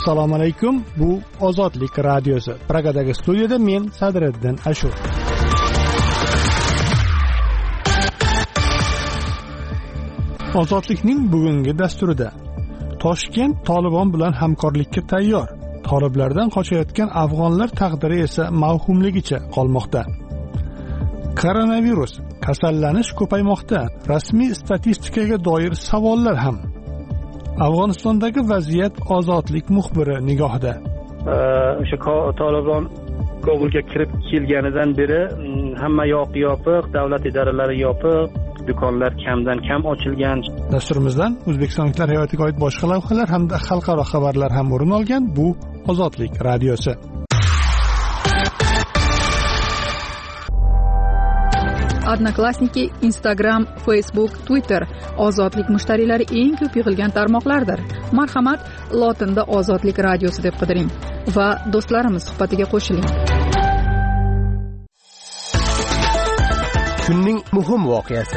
Assalomu alaykum. Bu Ozodlik radiosi. Pragadagi studiyada men Sadriddin Ashur. Ozodlikning bugungi dasturida Toshkent Tolibon bilan hamkorlikka tayyor. Toliblardan qochayotgan afg'onlar taqdiri esa mavhumligicha qolmoqda. Koronavirus, kasallanish ko'paymoqda. Rasmiy statistikaga doir savollar ham. Afg'onistondagi vaziyat Ozodlik muxbiri nigohida. O'sha Tolibon Kobulga kirib kelganidan beri hamma yoq yopiq, davlat idoralari yopiq, do'konlar kamdan kam ochilgan. Dasturimizdan O'zbekistonliklar hayotiga oid boshqa lavhalar hamda xalqaro xabarlar ham o'rin olgan. Bu Ozodlik radiosi. Odnoklassniki, Instagram, Facebook, Twitter Ozodlik mushtariylari eng ko'p yig'ilgan tarmoqlardir. Marhamat, lotinda Ozodlik radiosi deb qidiring va do'stlarimiz suhbatiga qo'shiling. Kunning muhim voqeasi.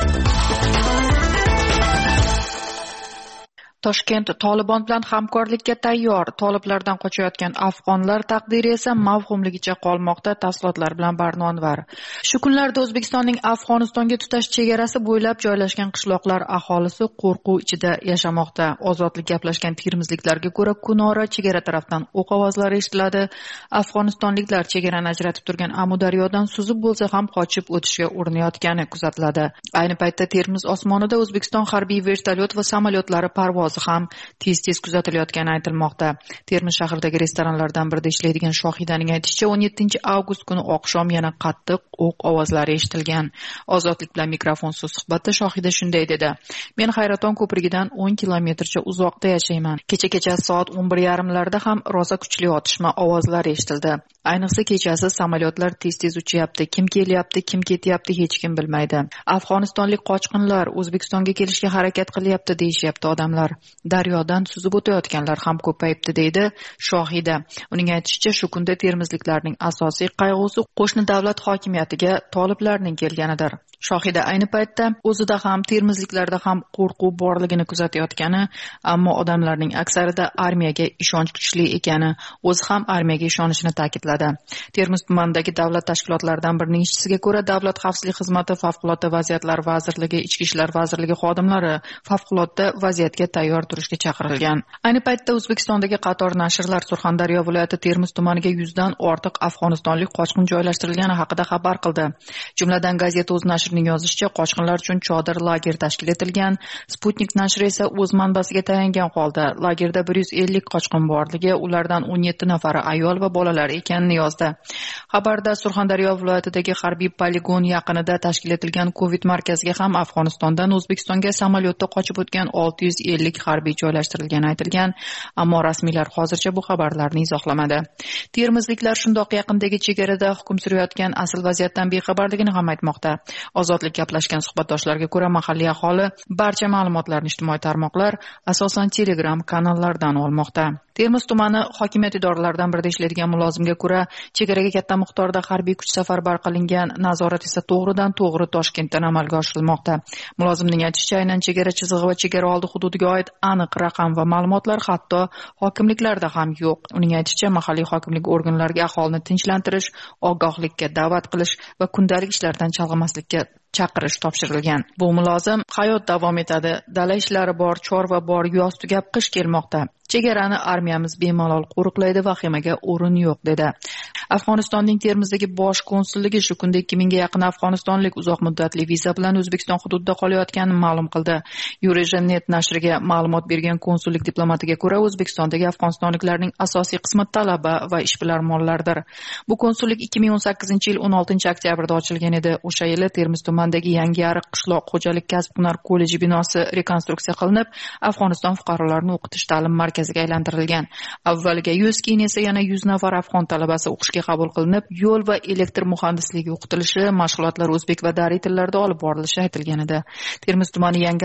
Toshkent Tolibon bilan hamkorlikka tayyor. Toliblardan qochayotgan afg'onlar taqdiri esa mavhumligicha qolmoqda. Tafsilotlar bilan Barnonvar. Shu kunlarda O'zbekistonning Afg'onistonga tutash chegarasi bo'ylab joylashgan qishloqlar aholisi qo'rquv ichida yashamoqda. Ozodlik gaplashgan termizliklarga ko'ra, kunora chegara tarafdan o'q ovozlari eshitiladi. Afg'onistonliklar chegarani ajratib turgan Amudaryodan suzib bo'lsa ham qochib o'tishga urinayotgani kuzatiladi. Ayni paytda Termiz osmonida O'zbekiston harbiy vertolyot va samolyotlari parvoz ham tez kuzatilayotgani aytilmoqda. Termiz shahridagi restoranlardan birida ishlaydigan Shohidaning aytishicha, 17 avgust kuni oqshom yana qattiq o'q ovozlari eshitilgan. Ozodlik bilan mikrofonsiz suhbatda Shohida shunday dedi: "Men Hayraton ko'prigidan 10 kilometrcha uzoqda yashayman. Kecha soat 11:30larda ham rosa kuchli otishma ovozlari eshitildi. Ayniqsa kechasi samolyotlar tez uchyapti. Kim kelyapti, kim ketyapti hech kim bilmaydi. Afg'onistonlik qochqinlar O'zbekistonga kelishga harakat qilyapti deyishyapti odamlar. Daryodan suzib o'tayotganlar ham ko'payibdi", deydi Shohida. Uning aytishicha, shu kunda termizliklarning asosiy qayg'usi qo'shni davlat hokimiyatiga toliblarning kelganidir. Shohida ayni paytda o'zida ham termizliklarda ham qo'rquv borligini kuzatayotgani, ammo odamlarning aksarida armiyaga ishonch kuchli ekani, o'zi ham armiyaga ishonishini ta'kidladi. Termiz tumanidagi davlat tashkilotlaridan birining ishchisiga ko'ra, Davlat xavfsizlik xizmati, Favqulodda vaziyatlar vazirligi, Ichki ishlar vazirligi xodimlari favqulodda vaziyatga tayyor turishga chaqirilgan. Ayni paytda O'zbekistondagi qator nashrlar Surxondaryo viloyati Termiz tumaniga 100 dan ortiq afg'onistonlik qochqin joylashtirilgani haqida xabar qildi. Jumladan gazeta o'z nashrining yozishicha, qochqinlar uchun chodir lager tashkil etilgan. Sputnik nashri esa o'z manbasiga tayangan holda lagerda 150 qochqin borligi, ulardan 17 nafari ayol va bolalar ekanini yozdi. Xabarda Surxondaryo viloyatidagi harbiy poligon yaqinida tashkil etilgan Covid markaziga ham Afg'onistondan O'zbekistonga samolyotda qochib o'tgan 650 harbiy joylashtirilgani aytilgan, ammo rasmiylar hozircha bu xabarlarni izohlamadi. Termizliklar shundoq yaqindagi chegarada hukm surayotgan asl vaziyatdan bexabarligini ham aytmoqda. Ozodlik gaplashgan suhbatdoshlarga ko'ra, mahalliy aholi barcha ma'lumotlarni ijtimoiy tarmoqlar, asosan Telegram kanallardan olmoqda. Termiz tumani hokimiyat idoralaridan birida ishlaydigan mulozimga ko'ra, chegaraga katta miqdorda harbiy kuch safarbar qilingan, nazorat esa to'g'ridan-to'g'ri Toshkentdan amalga oshirilmoqda. Mulozimning aytishicha, aynan chegara chizig'i va chegara oldi hududiga oid aniq raqam va ma'lumotlar hatto hokimliklarda ham yo'q. Uning aytishicha, mahalliy hokimlik organlariga aholini tinchlantirish, ogohlikka da'vat qilish va kundalik ishlardan chalg'imaslikka chaqirish topshirilgan. Bu mulozim: "Hayot davom etadi, dala ishlari bor, chorva bor, yoz tugab qish kelmoqda. Chegarani armiyamiz bemalol qo'riqlaydi, vahimaga o'rin yo'q", dedi. Afg'onistonning Termizdagi bosh konsulligi shu kunda 2000 ga yaqin afg'onistonlik uzoq muddatli viza bilan O'zbekiston hududida qolayotganini ma'lum qildi. Eurasia.net nashriga ma'lumot bergan konsullik diplomatiga ko'ra, O'zbekistondagi afg'onistonliklarning asosiy qismi talaba va ishbilarmonlardir. Bu konsullik 2018-yil 16 oktyabrda ochilgan edi. O'sha yili Termiz tumanidagi Yangiariq qishloq xo'jalik kasb-hunar kolleji binosi rekonstruksiya qilinib, Afg'oniston fuqarolarini o'qitish ta'lim markaziga aylantirilgan. Avvaliga 100, keyin esa yana 100 nafar afg'on talabasi o'qishga qabul qilinib, yo'l va elektr muhandisligi o'qitilishi, mashg'ulotlar o'zbek va dari tillarida olib borilishi aytilgan edi. Termiz tumani Yangiariq jamoat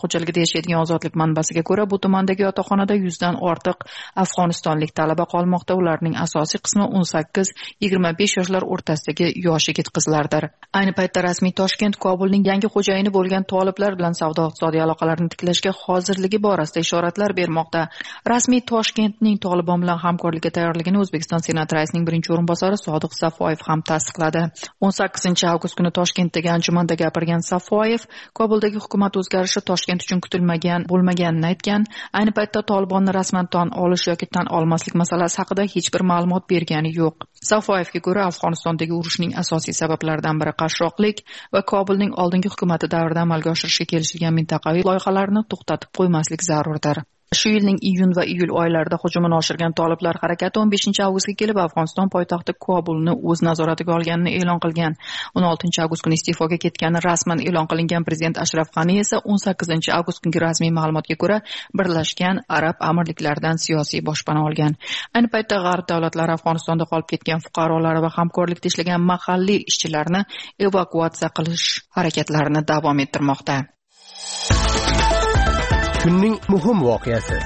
xo'jaligida yashaydigan ozodlik manbasiga ko'ra, bu tumandagi yotoqxonada 100 dan ortiq afg'onistonlik talaba qolmoqda. Ularning asosiy qismi 18-25 yoshlar o'rtasidagi yosh yigit qizlardir. Ayni paytda rasmiy Toshkent Kobulning yangi xo'jayini bo'lgan toliblar bilan savdo-iqtisodiy aloqalarni tiklashga hozirligi borasida ishoratlar bermoqda. Rasmiy Toshkentning Tolibon bilan hamkorlikka tayyorligini O'zbekiston Senat raisining birinchi o'rinbosari Sodiq Safoyev ham tasdiqladi. 18-avgust kuni Toshkentdagi anjumanda gapirgan Safoyev, Kobuldagi hukumat o'zgarishi Toshkent uchun kutilmagan bo'lmaganini aytgan. Ayni paytda Tolibonni rasman tan olish yoki tan olmaslik masalasi haqida hech bir ma'lumot bergani yo'q. Safoyevga ko'ra, Afg'onistondagi urushning asosiy sabablaridan biri qashshoqlik va Kobulning oldingi hukumati davrida amalga oshirishga kelishilgan mintaqaviy loyihalarni to'xtatib qo'ymaslik zarurdir. Shu yilning iyun va iyul oylarida hujumini oshirgan toliblar harakati 15-avgustga kelib Afg'oniston poytaxti Kobulni o'z nazoratiga olganini e'lon qilgan. 16-avgust kuni iste'foga ketgani rasman e'lon qilingan prezident Ashraf G'ani esa 18-avgust kungi rasmiy ma'lumotga ko'ra Birlashgan Arab Amirliklaridan siyosiy boshpana olgan. Ayni paytda G'arb davlatlari Afg'onistonda qolib ketgan fuqarolari va hamkorlikda ishlagan mahalliy ishchilarni evakuatsiya qilish harakatlarini davom ettirmoqda. Kunning muhim voqeasi.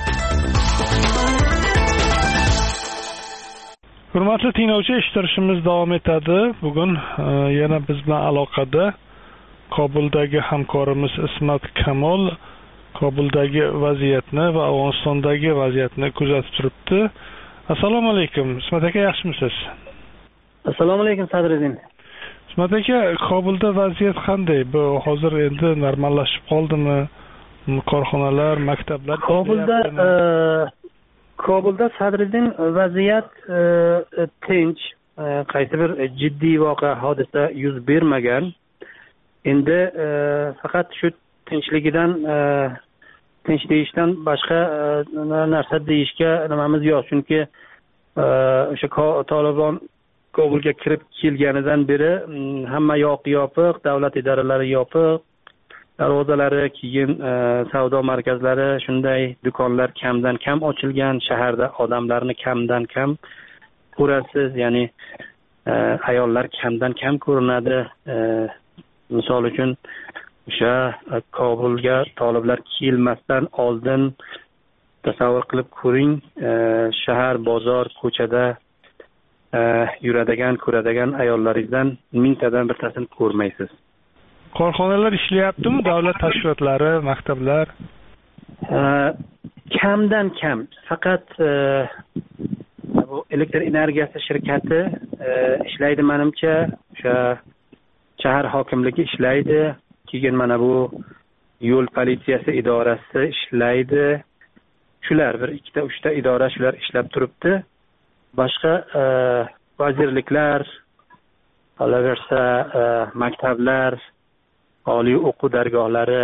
Hurmatli tinglovchi, eshittirishimiz davom etadi. Bugun yana biz bilan aloqada Kobuldagi hamkorimiz Ismat Kamol Kobuldagi vaziyatni va Afg'onistondagi vaziyatni kuzatib turibdi. Assalomu alaykum. Ismat aka, yaxshimisiz? Assalomu alaykum Sadriddin. Ismat aka, Kobulda vaziyat qanday? Bu hozir endi normallashib qoldimi? Korxonalar, maktablar Kobulda Sadriddin vaziyat tinch, qaysi bir jiddiy voqea hodisa yuz bermagan. Endi faqat shu tinchligidan tinch deyishdan boshqa narsa deyishga nimamiz yo'q, chunki o'sha Tolibon Kobulga kirib kelganidan beri hamma yoq yopiq, davlat idoralari yopiq, darvozalari, keyin savdo markazlari, shunday do'konlar kamdan kam ochilgan, shaharda odamlarni kamdan kam ko'rasiz, ya'ni ayollar kamdan kam ko'rinadi. Misol uchun o'sha Kobulga toliblar kelmasdan oldin tasavvur qilib ko'ring, shahar, bozor, ko'chada yuradigan, ko'radigan ayollaringizdan mingtadan birtasini ko'rmaysiz. Korxonalar ishlayaptimi? Davlat tashkilotlari, maktablar? Kamdan kam. Faqat bu elektr energiyasi shirkati ishlaydi menimcha, o'sha shahar hokimligi ishlaydi, keyin mana bu yo'l politsiyasi idorasi ishlaydi. Shular bir ikkita, uchta idora shular ishlab turibdi. Boshqa vazirliklar, qolaversa maktablar, oliy o'quv dargohlari,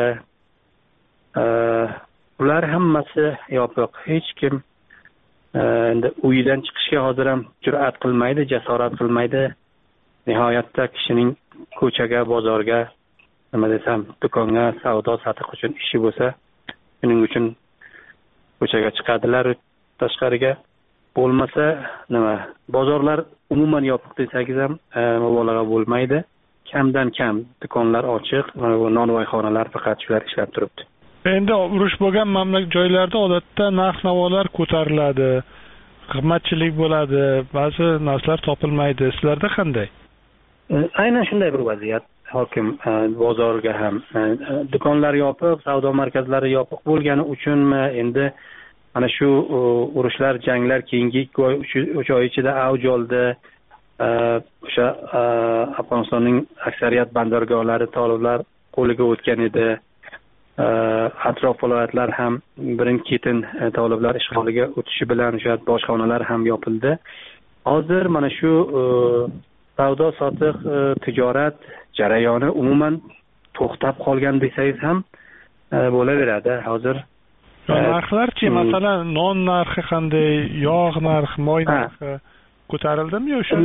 ular hammasi yopiq. Hech kim endi uyidan chiqishga hozir ham jur'at qilmaydi, jasorat qilmaydi. Nihoyatda kishining ko'chaga, bozorga, nima desam, do'konga, savdo satiq uchun ishi bo'lsa, shuning uchun ko'chaga chiqadilar, tashqariga. Bo'lmasa nima, bozorlar umuman yopiq desangiz ham mubolag'a bo'lmaydi. Kamdan kam do'konlar ochiq, nonvoyxonalar faqat shular ishlab turibdi. Endi urush bo'lgan mamlakat joylarda odatda narx-navolar ko'tariladi, qimmatchilik bo'ladi, ba'zi narsalar topilmaydi. Sizlarda qanday? Aynan shunday bir vaziyat hokim. Bozorga ham do'konlar yopiq, savdo markazlari yopiq bo'lgani uchunmi endi mana shu urushlar, janglar keyingi 3 oy ichida avj oldi. O'sha Afg'onistonning aksariyat bandargohlari toliblar qo'liga o'tgan edi. Atrof viloyatlar ham birin-ketin toliblar ishg'oliga o'tishi bilan o'sha bojxonalar ham yopildi. Hozir mana shu savdo sotiq, tijorat jarayoni umuman to'xtab qolgan desangiz ham bo'laveradi. Hozir narxlar-chi, masalan, non narxi qanday, yog' narxi, moy narxi ko'tarildimi yo'qmi?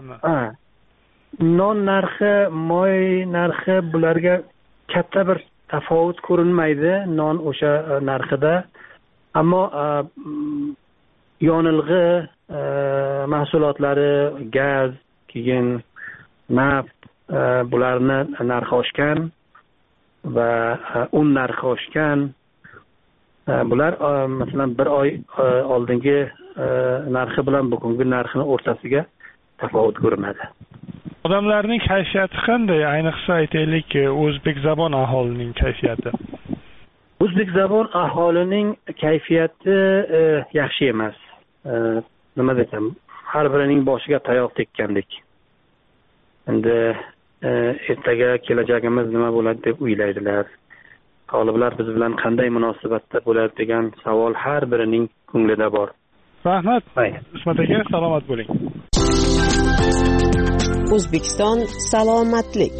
Non narxi, moy narxi bularga katta bir tafovut ko'rinmaydi non o'sha narxida. Ammo yonilg'i mahsulotlari, gaz, keyin naft, bularni narxi oshgan va un narxi oshgan. Bular masalan bir oy oldingi narxi bilan bugungi narxini o'rtasiga tafovut ko'rinadi. Odamlarning kayfiyati qanday? Ayniqsa aytaylik, o'zbek zabon aholining kayfiyati. O'zbek zabon aholining kayfiyati yaxshi emas. Nima desam, har birining boshiga tayoq tekkandek. Endi ertaga kelajagimiz nima bo'ladi deb o'ylaydilar. Toliblar biz bilan qanday munosabatda bo'ladi degan savol har birining ko'nglida bor. Rahmat. Ismat aka, salomat bo'ling. O'zbekiston salomatlik.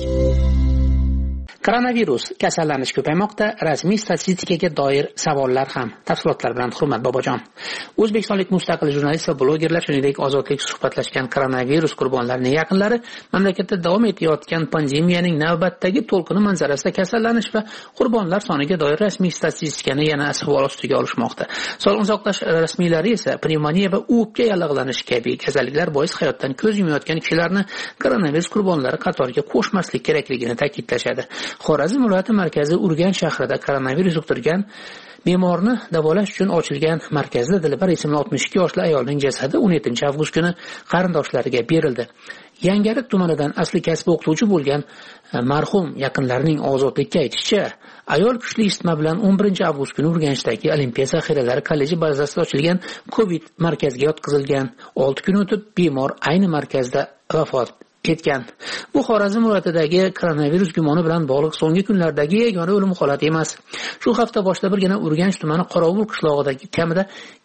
Koronavirus kasallanish ko'paymoqda, rasmiy statistikaga doir savollar ham. Tafsilotlar bilan Hurmat Bobojon. O'zbekistonlik mustaqil jurnalist va blogerlar, shuningdek ozodlik suhbatlashgan koronavirus qurbonlarining yaqinlari mamlakatda davom etayotgan pandemiyaning navbatdagi to'lqini manzarasida kasallanish va qurbonlar soniga doir rasmiy statistikani yana savol ostiga olishmoqda. Sog'liqni saqlash rasmiylari esa pnevmoniya va o'pka yallig'lanishi kabi kasalliklar bois hayotdan ko'z yumayotgan kishilarni koronavirus qurbonlari qatoriga qo'shmaslik kerakligini ta'kidlashadi. Xorazm viloyati markazi Urganch shahrida koronavirus yuqtirgan bemorni davolash uchun ochilgan markazda Dilbar ismli 62 yoshli ayolning jasadi 17-avgust kuni qarindoshlariga berildi. Yangiariq tumanidan asli kasbi o'qituvchi bo'lgan marhum yaqinlarining ozodlikka aytishicha, ayol kuchli isitma bilan 11-avgust kuni Urganchdagi Olimpiya zaxiralari kolleji bazasida ochilgan COVID markaziga yotqizilgan. 6 kun o'tib bemor ayni markazda vafot etgan. Bu Xorazm viloyatidagi koronavirus gumoni bilan bog'liq so'nggi kunlardagi yagona o'lim holati emas. Shu hafta boshida birgina Urganch tumani Qorovul qishlog'idagi kamida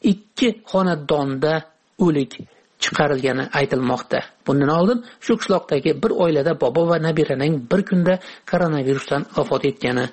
2 xonadonda o'lik chiqarilgani aytilmoqda. Bundan oldin shu qishloqdagi bir oilada bobo va nabiraning bir kunda koronavirusdan vafot etgani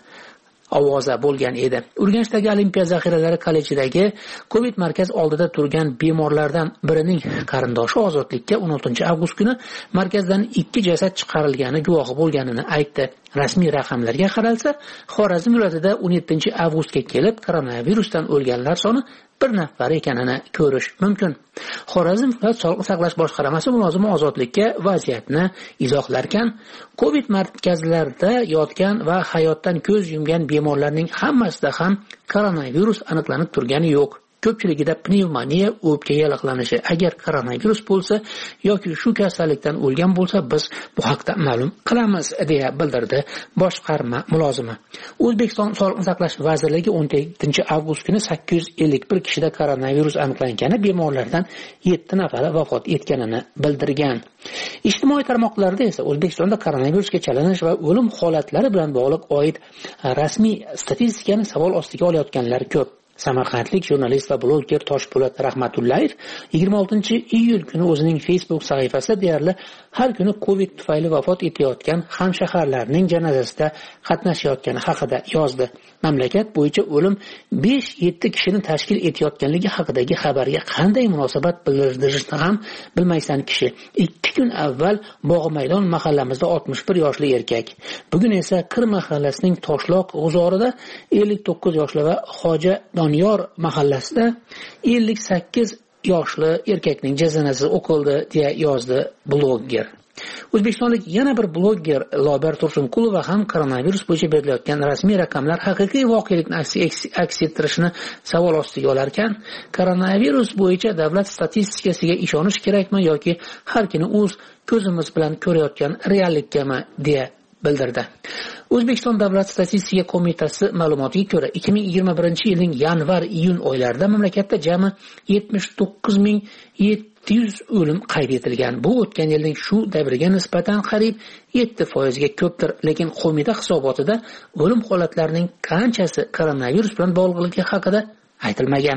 ovoza bo'lgan edi. Urganchdagi Olimpiya zaxiralari kollejidagi COVID markaz oldida turgan bemorlardan birining qarindoshi ozodlikka 16-avgust kuni markazdan 2 jasad chiqarilgani guvohi bo'lganini aytdi. Rasmiy raqamlarga qaralsa, Xorazm viloyatida 17-avgustga kelib koronavirusdan o'lganlar soni 1 nafar ekanini ko'rish mumkin. Xorazm viloyat sog'liqni saqlash boshqarmasi mulozimi ozodlikka vaziyatni izohlarkan, COVID markazlarida yotgan va hayotdan ko'z yumgan bemorlarning hammasida ham koronavirus aniqlanib turgani yo'q. Ko'pchiligida pnevmoniya, o'pka yallig'lanishi. Agar koronavirus bo'lsa yoki shu kasallikdan o'lgan bo'lsa, biz bu haqda ma'lum qilamiz, deya bildirdi boshqarma mulozimi. O'zbekiston Sog'liqni saqlash vazirligi 17-avgust kuni 851 kishida koronavirus aniqlangani, bemorlardan 7 nafari vafot etganini bildirgan. Ijtimoiy tarmoqlarda esa O'zbekistonda koronavirusga chalinish va o'lim holatlari bilan bog'liq oid rasmiy statistikani savol ostiga olayotganlar ko'p. Samarqandlik jurnalist va bloger Toshpo'lat Rahmatullayev 26-iyul kuni o'zining Facebook sahifasida deyarli har kuni COVID tufayli vafot etayotgan hamshaharlarning janozasida qatnashayotgani haqida yozdi. Mamlakat bo'yicha o'lim 5-7 kishini tashkil etayotganligi haqidagi xabarga qanday munosabat bildirishni ham bilmaysan kishi. 2 kun avval Bog'maydon mahallamizda 61 yoshli erkak, bugun esa Qir mahallasining Toshloq g'uzorida 59 yoshli va Xoja Doniyor mahallasida 58 yoshli erkakning janozasi o'qildi, deya yozdi bloger. O'zbekistonlik yana bir bloger Lobar Tursunqulova ham koronavirus bo'yicha berilayotgan rasmiy raqamlar haqiqiy voqelikni aks ettirishini savol ostiga olarkan, koronavirus bo'yicha davlat statistikasiga ishonish kerakmi yoki har kuni o'z ko'zimiz bilan ko'rayotgan reallikami, deya bildirdi. O'zbekiston Davlat statistika qo'mitasi ma'lumotiga ko'ra 2021-yilning yanvar-iyun oylarida mamlakatda jami 79.700 o'lim qayd etilgan. Bu o'tgan yilning shu davriga nisbatan qariyb 7% ga ko'pdir, lekin qo'mita hisobotida o'lim holatlarining qanchasi koronavirus bilan bog'liqligi haqida aytilmagan.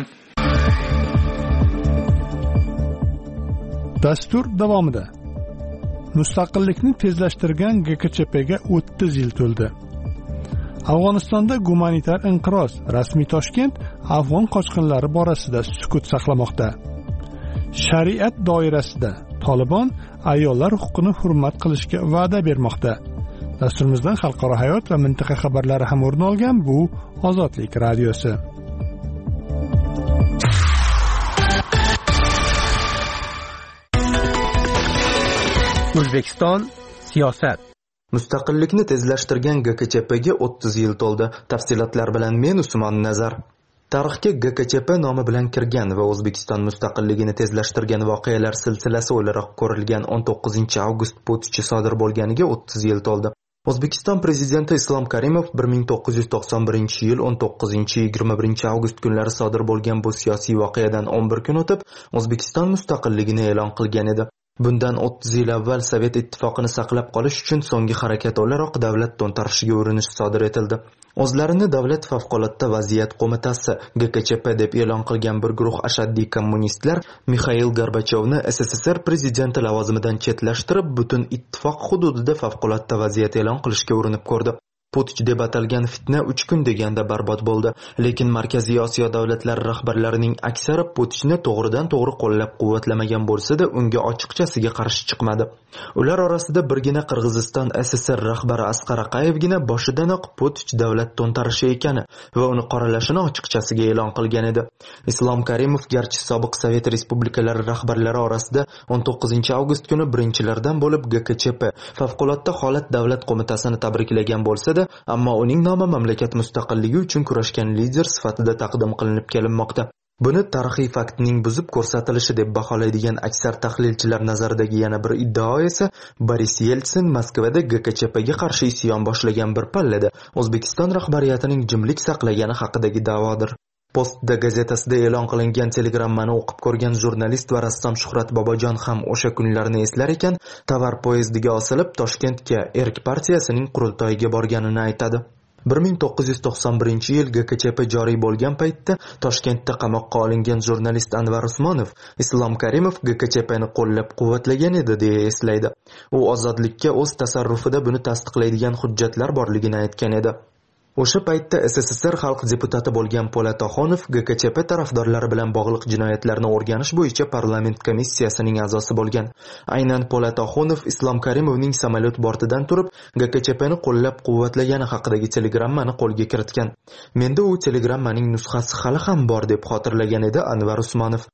Dastur davomida Mustaqillikni tezlashtirgan GKChPga 30 yil to'ldi. Afg'onistonda gumanitar inqiroz. Rasmiy Toshkent afg'on qochqinlari borasida sukut saqlamoqda. Shariat doirasida Tolibon ayollar huquqini hurmat qilishga va'da bermoqda. Dasturimizdan xalqaro hayot va mintaqa xabarlari ham o'rin olgan bu Ozodlik radiosi. O'zbekiston siyosat. Mustaqillikni tezlashtirgan GKChPga 30 yil to'ldi. Tafsilotlar bilan men Usmon Nazar. Tarixga GKChP nomi bilan kirgan va O'zbekiston mustaqilligini tezlashtirgan voqealar silsilasi o'laroq ko'rilgan 19 avgust putschi sodir bo'lganiga 30 yil to'ldi. O'zbekiston prezidenti Islom Karimov 1991-yil 19-21 avgust kunlari sodir bo'lgan bu siyosiy voqeadan 11 kun o'tib, O'zbekiston mustaqilligini e'lon qilgan edi. Bundan 30 yil avval Sovet ittifoqini saqlab qolish uchun so'nggi harakat o'laroq davlat to'ntarishiga urinish sodir etildi. O'zlarini Davlat favqulodda vaziyat qo'mitasi GKChP deb e'lon qilgan bir guruh ashaddiy kommunistlar Mixail Gorbachyovni SSSR prezidenti lavozimidan chetlashtirib, butun ittifoq hududida favqulodda vaziyat e'lon qilishga urinib ko'rdi. Putch deb atalgan fitna 3 kun deganda barbod bo'ldi, lekin Markaziy Osiyo davlatlari rahbarlarining aksari Putchni to'g'ridan-to'g'ri qo'llab-quvvatlamagan bo'lsa-da, unga ochiqchasiga qarshi chiqmadi. Ular orasida birgina Qirg'iziston SSR rahbari Asqar Aqayevgina boshidanoq Putch davlat to'ntarishi ekani va uni qoralashini ochiqchasiga e'lon qilgan edi. Islom Karimov garchi sobiq Sovet respublikalari rahbarlari orasida 19 avgust kuni birinchilardan bo'lib GKChP favqulodda holat davlat qo'mitasini tabriklagan bo'lsa-da, ammo uning nomi mamlakat mustaqilligi uchun kurashgan lider sifatida taqdim qilinib kelinmoqda. Buni tarixiy faktning buzib ko'rsatilishi deb baholaydigan aksar tahlilchilar nazaridagi yana bir iddao esa Boris Yeltsin Moskvada GKChPga qarshi isyon boshlagan bir pallada O'zbekiston rahbariyatining jimlik saqlagani haqidagi da'vodir. Postda gazetasida e'lon qilingan telegrammani o'qib ko'rgan jurnalist va rassom Shuhrat Bobojon ham o'sha kunlarni eslar ekan, tovar poyezdiga osilib Toshkentga Erk partiyasining qurultoyiga borganini aytadi. 1991-yil GKChP joriy bo'lgan paytda Toshkentda qamoqqa olingan jurnalist Anvar Usmonov Islom Karimov GKChPni qo'llab-quvvatlagan edi deya eslaydi. U ozodlikka o'z tasarrufida buni tasdiqlaydigan hujjatlar borligini aytgan edi. O'sha paytda SSSR xalq deputati bo'lgan Po'lat Oxunov GKChP tarafdorlari bilan bog'liq jinoyatlarni o'rganish bo'yicha parlament komissiyasining a'zosi bo'lgan. Aynan Po'lat Oxunov Islom Karimovning samolyot bortidan turib GKChPni qo'llab-quvvatlagani haqidagi telegrammani qo'lga kiritgan. Menda u telegrammaning nusxasi hali ham bor deb xotirlagan edi Anvar Usmonov.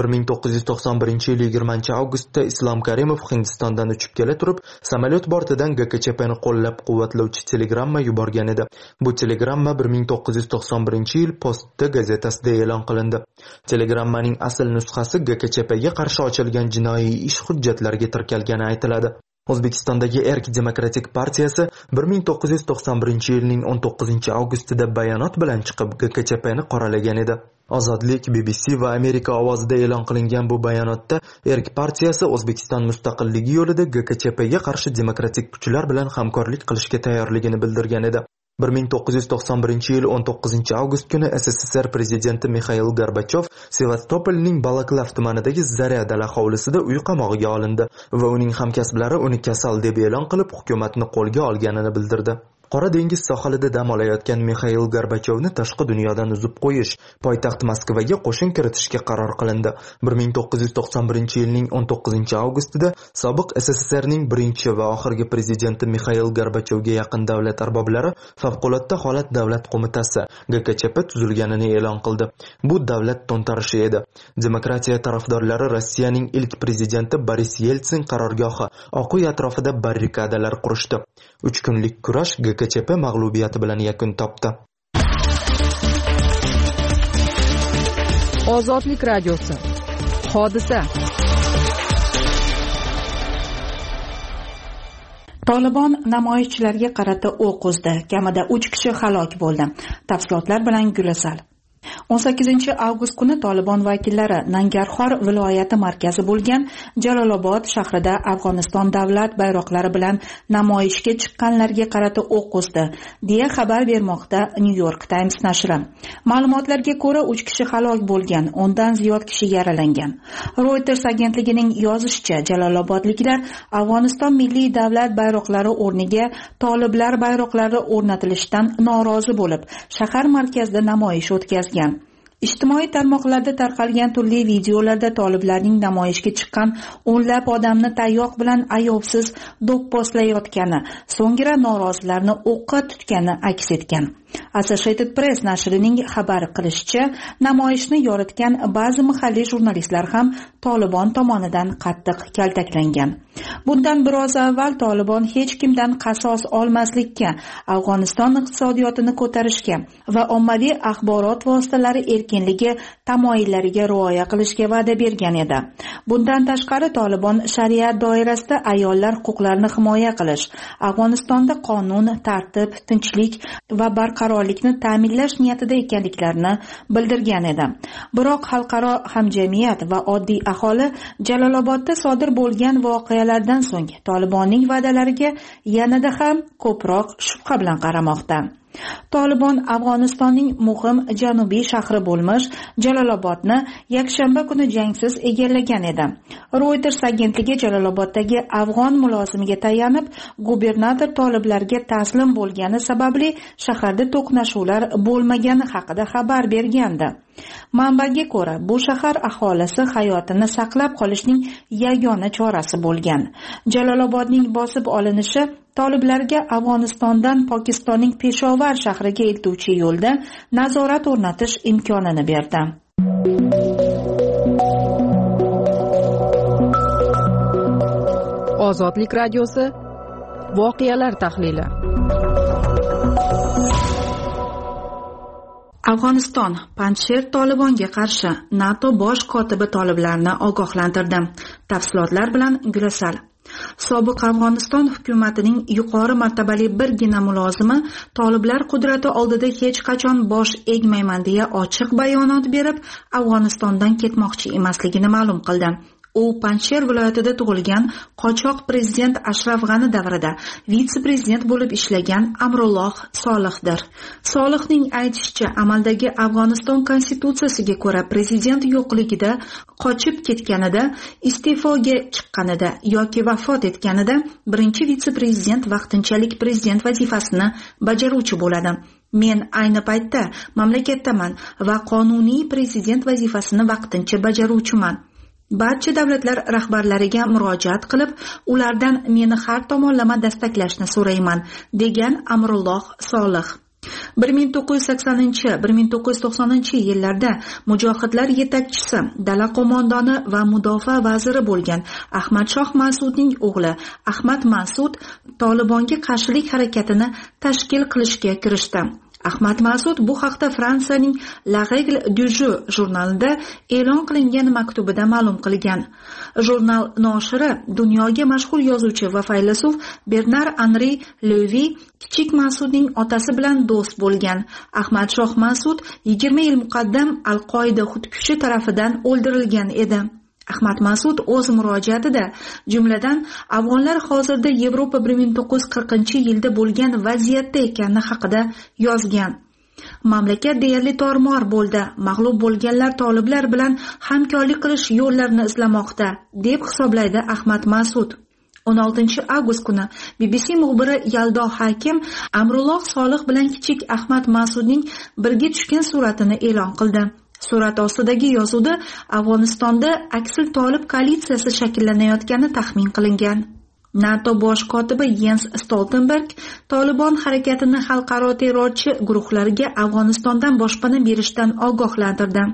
1991-yil 20 avgustda Islom Karimov Hindistondan uchib kela turib, samolyot bortidan GKChPni qo'llab-quvvatlovchi telegramma yuborgan edi. Bu telegramma 1991-yil Postda gazetasida e'lon qilindi. Telegrammaning asl nusxasi GKChPga qarshi ochilgan jinoiy ish hujjatlariga tirkalgani aytiladi. O'zbekistondagi Erk demokratik partiyasi 1991-yilning 19 avgustida bayonot bilan chiqib GKChPni qoralagan edi. Ozodlik, BBC va Amerika ovozida e'lon qilingan bu bayonotda Erk partiyasi O'zbekiston mustaqilligi yo'lida GKChPga qarshi demokratik kuchlar bilan hamkorlik qilishga tayyorligini bildirgan edi. 1991-yil 19 avgust kuni SSSR prezidenti Mixail Gorbachyov Sevastopolning Balaklav tumanidagi Zarya dala hovlisida uy qamog'iga olindi va uning hamkasblari uni kasal deb e'lon qilib hukumatni qo'lga olganini bildirdi. Qora dengiz sohilida dam olayotgan Mixail Gorbachyovni tashqi dunyodan uzib qo'yish, poytaxt Moskvaga qo'shin kiritishga qaror qilindi. 1991-yilning 19 avgustida sobiq SSSRning birinchi va oxirgi prezidenti Mixail Gorbachyovga yaqin davlat arboblari favqulodda holat davlat qo'mitasi GKChP tuzilganini e'lon qildi. Bu davlat to'ntarishi edi. Demokratiya tarafdorlari Rossiyaning ilk prezidenti Boris Yeltsin qarorgohi Oq uy atrofida barrikadalar qurishdi. 3 kunlik kurash GKChP mag'lubiyati bilan yakun topdi. Ozodlik radiosi. Hodisa. Tolibon namoyishchilarga qarata o'q uzdi. Kamida 3 kishi halok bo'ldi. Tafsilotlar bilan Gulasal. 18 avgust kuni Tolibon vakillari Nangarxor viloyati markazi bo'lgan Jalolobod shahrida Afg'oniston davlat bayroqlari bilan namoyishga chiqqanlarga qarata o'q uzdi, deya xabar bermoqda New York Times nashri. Ma'lumotlarga ko'ra 3 kishi halok bo'lgan, 10 dan ziyod kishi yaralangan. Reuters agentligining yozishicha, Jalolobodliklar Afg'oniston milliy davlat bayroqlari o'rniga toliblar bayroqlari o'rnatilishidan norozi bo'lib, shahar markazida namoyish o'tkazgan. Ijtimoiy tarmoqlarda tarqalgan turli videolarda toliblarning namoyishga chiqqan o'nlab odamni tayoq bilan ayovsiz do'pposlayotgani, so'ngra norozilarni o'qqa tutgani aks etgan. Associated Press nashrining xabar qilishicha, namoyishni yoritgan ba'zi mahalliy jurnalistlar ham Tolibon tomonidan qattiq kaltaklangan. Bundan biroz avval Tolibon hech kimdan qasos olmaslikka, Afg'oniston iqtisodiyotini ko'tarishga va ommaviy axborot vositalari erkinligi tamoyillariga rioya qilishga va'da bergan edi. Bundan tashqari Tolibon shariat doirasida ayollar huquqlarini himoya qilish, Afg'onistonda qonun, tartib, tinchlik va barqarorlikni ta'minlash niyatida ekanliklarini bildirgan edi. Biroq xalqaro hamjamiyat va oddiy aholi Jalolobodda sodir bo'lgan voqealardan so'ng Tolibonning va'dalariga yanada ham ko'proq shubha bilan qaramoqda. Tolibon Afg'onistonning muhim janubiy shahri bo'lmish Jalolobodni yakshanba kuni jangsiz egallagan edi. Reuters agentligi Jaloloboddagi afg'on mulozimiga tayanib, gubernator toliblarga taslim bo'lgani sababli shaharda to'qnashuvlar bo'lmagani haqida xabar bergandi. Manbaga ko'ra, bu shahar aholisi hayotini saqlab qolishning yagona chorasi bo'lgan. Jalolobodning bosib olinishi toliblarga Afg'onistondan Pokistonning Peshovar shahriga eltuvchi yo'lda nazorat o'rnatish imkonini berdi. Ozodlik radiosi voqealar tahlili. Afg'oniston Panjsher Tolibonga qarshi NATO bosh kotibi toliblarni ogohlantirdi. Tafsilotlar bilan Gulasal. Sobiq Afg'oniston hukumatining yuqori martabali birgina mulozimi toliblar qudrati oldida hech qachon bosh egmayman deya ochiq bayonot berib, Afg'onistondan ketmoqchi emasligini ma'lum qildi. U Panjsher viloyatida tug'ilgan qochoq prezident Ashraf G'ani davrida vitse-prezident bo'lib ishlagan Amrulloh Solihdir. Solihning aytishicha, amaldagi Afg'oniston konstitutsiyasiga ko'ra prezident yo'qligida, qochib ketganida, iste'foga chiqqanida yoki vafot etganida birinchi vitse-prezident vaqtinchalik prezident vazifasini bajaruvchi bo'ladi. Men ayni paytda mamlakatdaman va qonuniy prezident vazifasini vaqtincha bajaruvchiman. Barcha davlatlar rahbarlariga murojaat qilib, ulardan meni har tomonlama dastaklashni so'rayman, degan Amrulloh Solih. 1980-1990 yillarda mujohidlar yetakchisi, dala qo'mondoni va mudofaa vaziri bo'lgan Ahmadshoh Mas'udning o'g'li Ahmad Mas'ud Tolibonga qarshilik harakatini tashkil qilishga kirishdi. Ahmad Mas'ud bu haqda Fransiyaning La Règle du Jeu jurnalida e'lon qilingan maktubida ma'lum qilgan. Jurnal noshiri dunyoga mashhur yozuvchi va faylasuf Bernard-Henri Lévy kichik Mas'udning otasi bilan do'st bo'lgan. Ahmad Shoh Mas'ud 20 yil muqaddam Al-Qoida xudkushi tarafidan o'ldirilgan edi. Ahmad Mas'ud o'z murojaatida jumladan afg'onlar hozirda Yevropa 1940-yilda bo'lgan vaziyatda ekani haqida yozgan. Mamlakat deyarli tormor bo'ldi. Mag'lub bo'lganlar toliblar bilan hamkorlik qilish yo'llarini izlamoqda, deb hisoblaydi Ahmad Mas'ud. 16-avgust kuni BBC muxbiri Yaldo Hakim Amrulloh Solih bilan kichik Ahmad Mas'udning birga tushgan suratini e'lon qildi. Surat ostidagi yozuvda Afg'onistonda aksil tolib koalitsiyasi shakllanayotgani taxmin qilingan. NATO bosh kotibi Jens Stoltenberg Tolibon harakatini xalqaro terrorchi guruhlarga Afg'onistondan boshpana berishdan ogohlantirdi.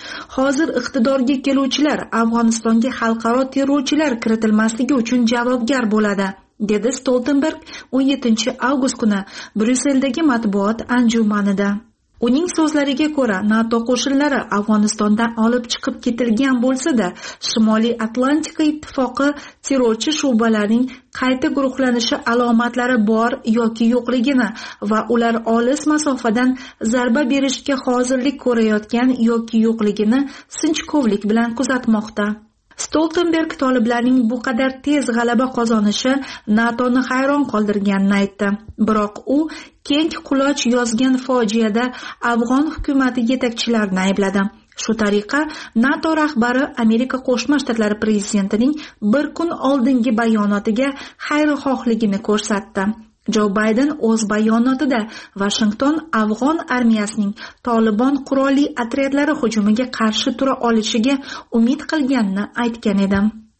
Hozir iqtidorga keluvchilar Afg'onistonga xalqaro terrorchilar kiritilmasligi uchun javobgar bo'ladi, dedi Stoltenberg 17-avgust kuni Bryusseldagi matbuot anjumanida. Uning so'zlariga ko'ra, NATO qo'shinlari Afg'onistondan olib chiqib ketilgan bo'lsa-da, Shimoliy Atlantika ittifoqi terrorchi shu'balarining qayta guruhlanishi alomatlari bor yoki yo'qligini va ular olis masofadan zarba berishga hozirlik ko'rayotgan yoki yo'qligini sinchkovlik bilan kuzatmoqda. Stoltenberg toliblarning bu qadar tez g'alaba qozonishi NATOni hayron qoldirganini aytdi. Biroq u keng quloch yozgan fojiada afg'on hukumati yetakchilarini aybladi. Shu tariqa NATO rahbari Amerika Qo'shma Shtatlari prezidentining bir kun oldingi bayonotiga xayrixohligini ko'rsatdi. Joe Biden o'z bayonotida Washington afg'on armiyasining Tolibon qurolli otryadlari hujumiga qarshi tura olishiga umid qilganini aytgan edi.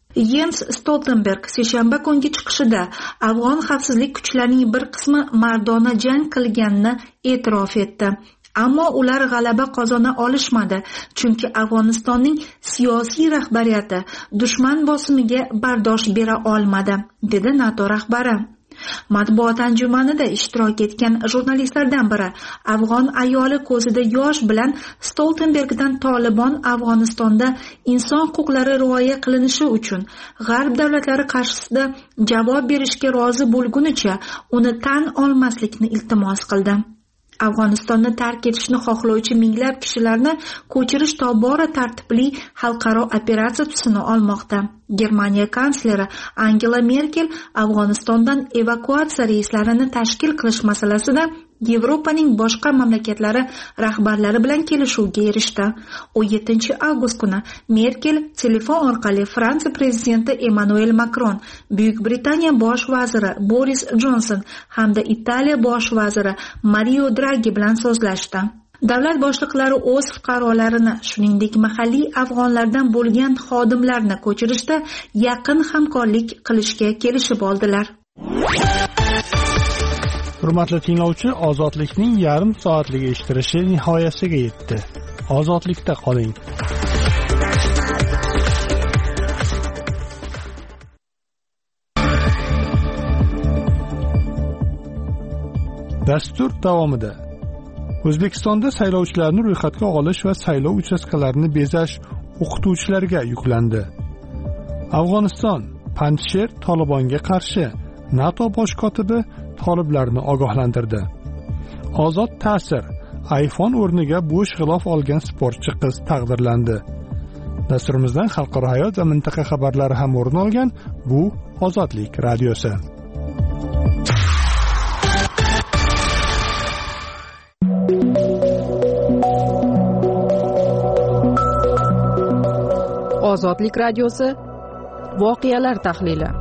Jens Stoltenberg seshanba kungi chiqishida afg'on xavfsizlik kuchlarining bir qismi mardona jang qilganini e'tirof etdi. Ammo ular g'alaba qozona olishmadi, chunki Afg'onistonning siyosiy rahbariyati dushman bosimiga bardosh bera olmadi, dedi NATO rahbari. Matbuot anjumanida ishtirok etgan jurnalistlardan biri afg'on ayoli ko'zida yosh bilan Stoltenbergdan Tolibon Afg'onistonda inson huquqlari rioya qilinishi uchun g'arb davlatlari qarshisida javob berishga rozi bo'lgunicha uni tan olmaslikni iltimos qildi. Afg'onistonni tark etishni xohlovchi minglab kishilarni ko'chirish tobora tartibli xalqaro operatsiya tusini olmoqda. Germaniya kansleri Angela Merkel Afg'onistondan evakuatsiya reyslarini tashkil qilish masalasida Yevropaning boshqa mamlakatlari rahbarlari bilan kelishuvga erishdi. 17 avgust kuni Merkel telefon orqali Fransiya prezidenti Emmanuel Macron, Buyuk Britaniya bosh vaziri Boris Johnson hamda Italiya bosh vaziri Mario Draghi bilan so'zlashdi. Davlat boshliqlari o'z fuqarolarini, shuningdek mahalliy afg'onlardan bo'lgan xodimlarni ko'chirishda yaqin hamkorlik qilishga kelishib oldilar. Hurmatli tinglovchi, ozodlikning yarim soatlik eshittirishi nihoyasiga yetdi. Ozodlikda qoling. Dastur davomida O'zbekistonda saylovchilarni ro'yxatga olish va saylov uchastkalarini bezash o'qituvchilarga yuklandi. Afg'oniston, Panjsher Tolibonga qarshi NATO bosh kotibi toliblarni ogohlantirdi. Ozod ta'sir, iPhone o'rniga bo'sh g'ilof olgan sportchi qiz taqdirlandi. Dasturimizdan xalqaro hayot va mintaqa xabarlari ham o'rin olgan. Bu Ozodlik radiosi. Ozodlik radiosi voqealar tahlili.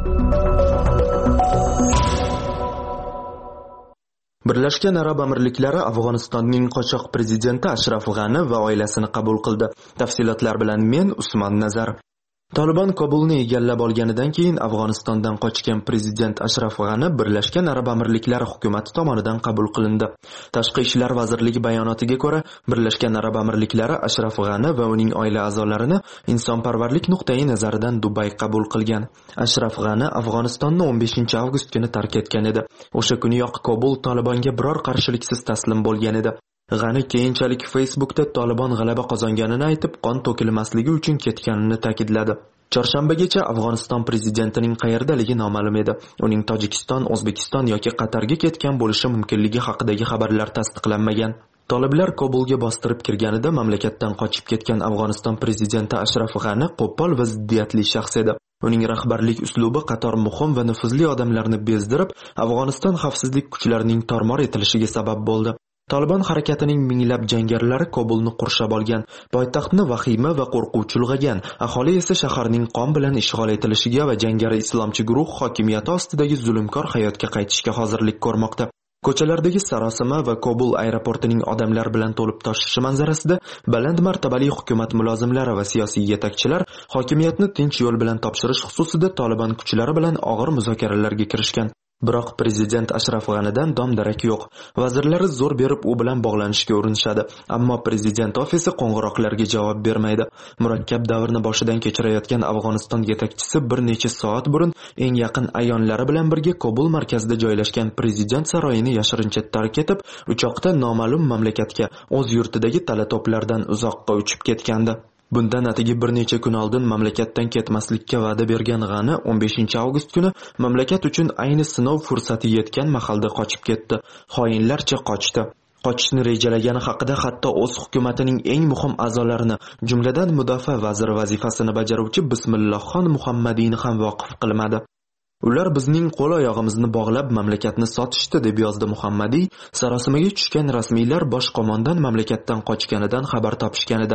Birlashgan Arab Amirliklari Afg'onistonning qochoq prezidenti Ashraf G'ani va oilasini qabul qildi. Tafsilotlar bilan men Usmon Nazar. Tolibon Kobulni egallab olganidan keyin Afg'onistondan qochgan prezident Ashraf G'ani Birlashgan Arab Amirliklari hukumati tomonidan qabul qilindi. Tashqi ishlar vazirligi bayonotiga ko'ra, Birlashgan Arab Amirliklari Ashraf G'ani va uning oila a'zolarini insonparvarlik nuqtai nazaridan Dubay qabul qilgan. Ashraf G'ani Afg'onistonni 15 avgust kuni tark etgan edi. O'sha kuniyoq Kobul Tolibonga biror qarshiliksiz taslim bo'lgan edi. G'ani keyinchalik Facebookda Tolibon g'alaba qozonganini aytib, qon to'kilmasligi uchun ketganini ta'kidladi. Chorshanbagacha Afg'oniston prezidentining qayerdaligi noma'lum edi. Uning Tojikiston, O'zbekiston yoki Qatarga ketgan bo'lishi mumkinligi haqidagi xabarlar tasdiqlanmagan. Toliblar Kobulga bostirib kirganida mamlakatdan qochib ketgan Afg'oniston prezidenti Ashraf G'ani qo'pol va ziddiyatli shaxs edi. Uning rahbarlik uslubi qator muhim va nufuzli odamlarni bezdirib, Afg'oniston xavfsizlik kuchlarining tormor etilishiga sabab bo'ldi. Tolibon harakatining minglab jangarilar Kobulni qurshab olgan, poytaxtni vahima va qo'rquv chulg'agan, aholi esa shaharning qon bilan ishg'ol etilishiga va jangari islomchi guruh hokimiyati ostidagi zulmkor hayotga qaytishga hozirlik ko'rmoqda. Ko'chalardagi sarosima va Kobul aeroportining odamlar bilan to'lib toshishi manzarasida baland martabali hukumat mulozimlari va siyosiy yetakchilar hokimiyatni tinch yo'l bilan topshirish xususida Tolibon kuchlari bilan og'ir muzokaralarga kirishgan. Biroq prezident Ashraf G'anidan dom-darak yo'q. Vazirlari zo'r berib u bilan bog'lanishga urinishadi, ammo prezident ofisi qo'ng'iroqlarga javob bermaydi. Murakkab davrni boshidan kechirayotgan Afg'oniston yetakchisi bir necha soat burun eng yaqin ayonlari bilan birga Kobul markazida joylashgan prezident saroyini yashirincha tark etib, uchoqda noma'lum mamlakatga, o'z yurtidagi tala-to'plardan uzoqqa uchib ketgandi. Bundan atigi bir necha kun oldin mamlakatdan ketmaslikka va'da bergan G'ani 15 avgust kuni mamlakat uchun ayni sinov fursati yetgan mahalda qochib ketdi. Xoinlarcha qochdi. Qochishni rejalagani haqida hatto o'z hukumatining eng muhim a'zolarini, jumladan mudofaa vaziri vazifasini bajaruvchi Bismillohxon Muhammadiyni ham voqif qilmadi. Ular bizning qo'l oyog'imizni bog'lab mamlakatni sotishdi, deb yozdi Muhammadiy. Sarosimaga tushgan rasmiylar bosh qo'mondan mamlakatdan qochganidan xabar topishganida.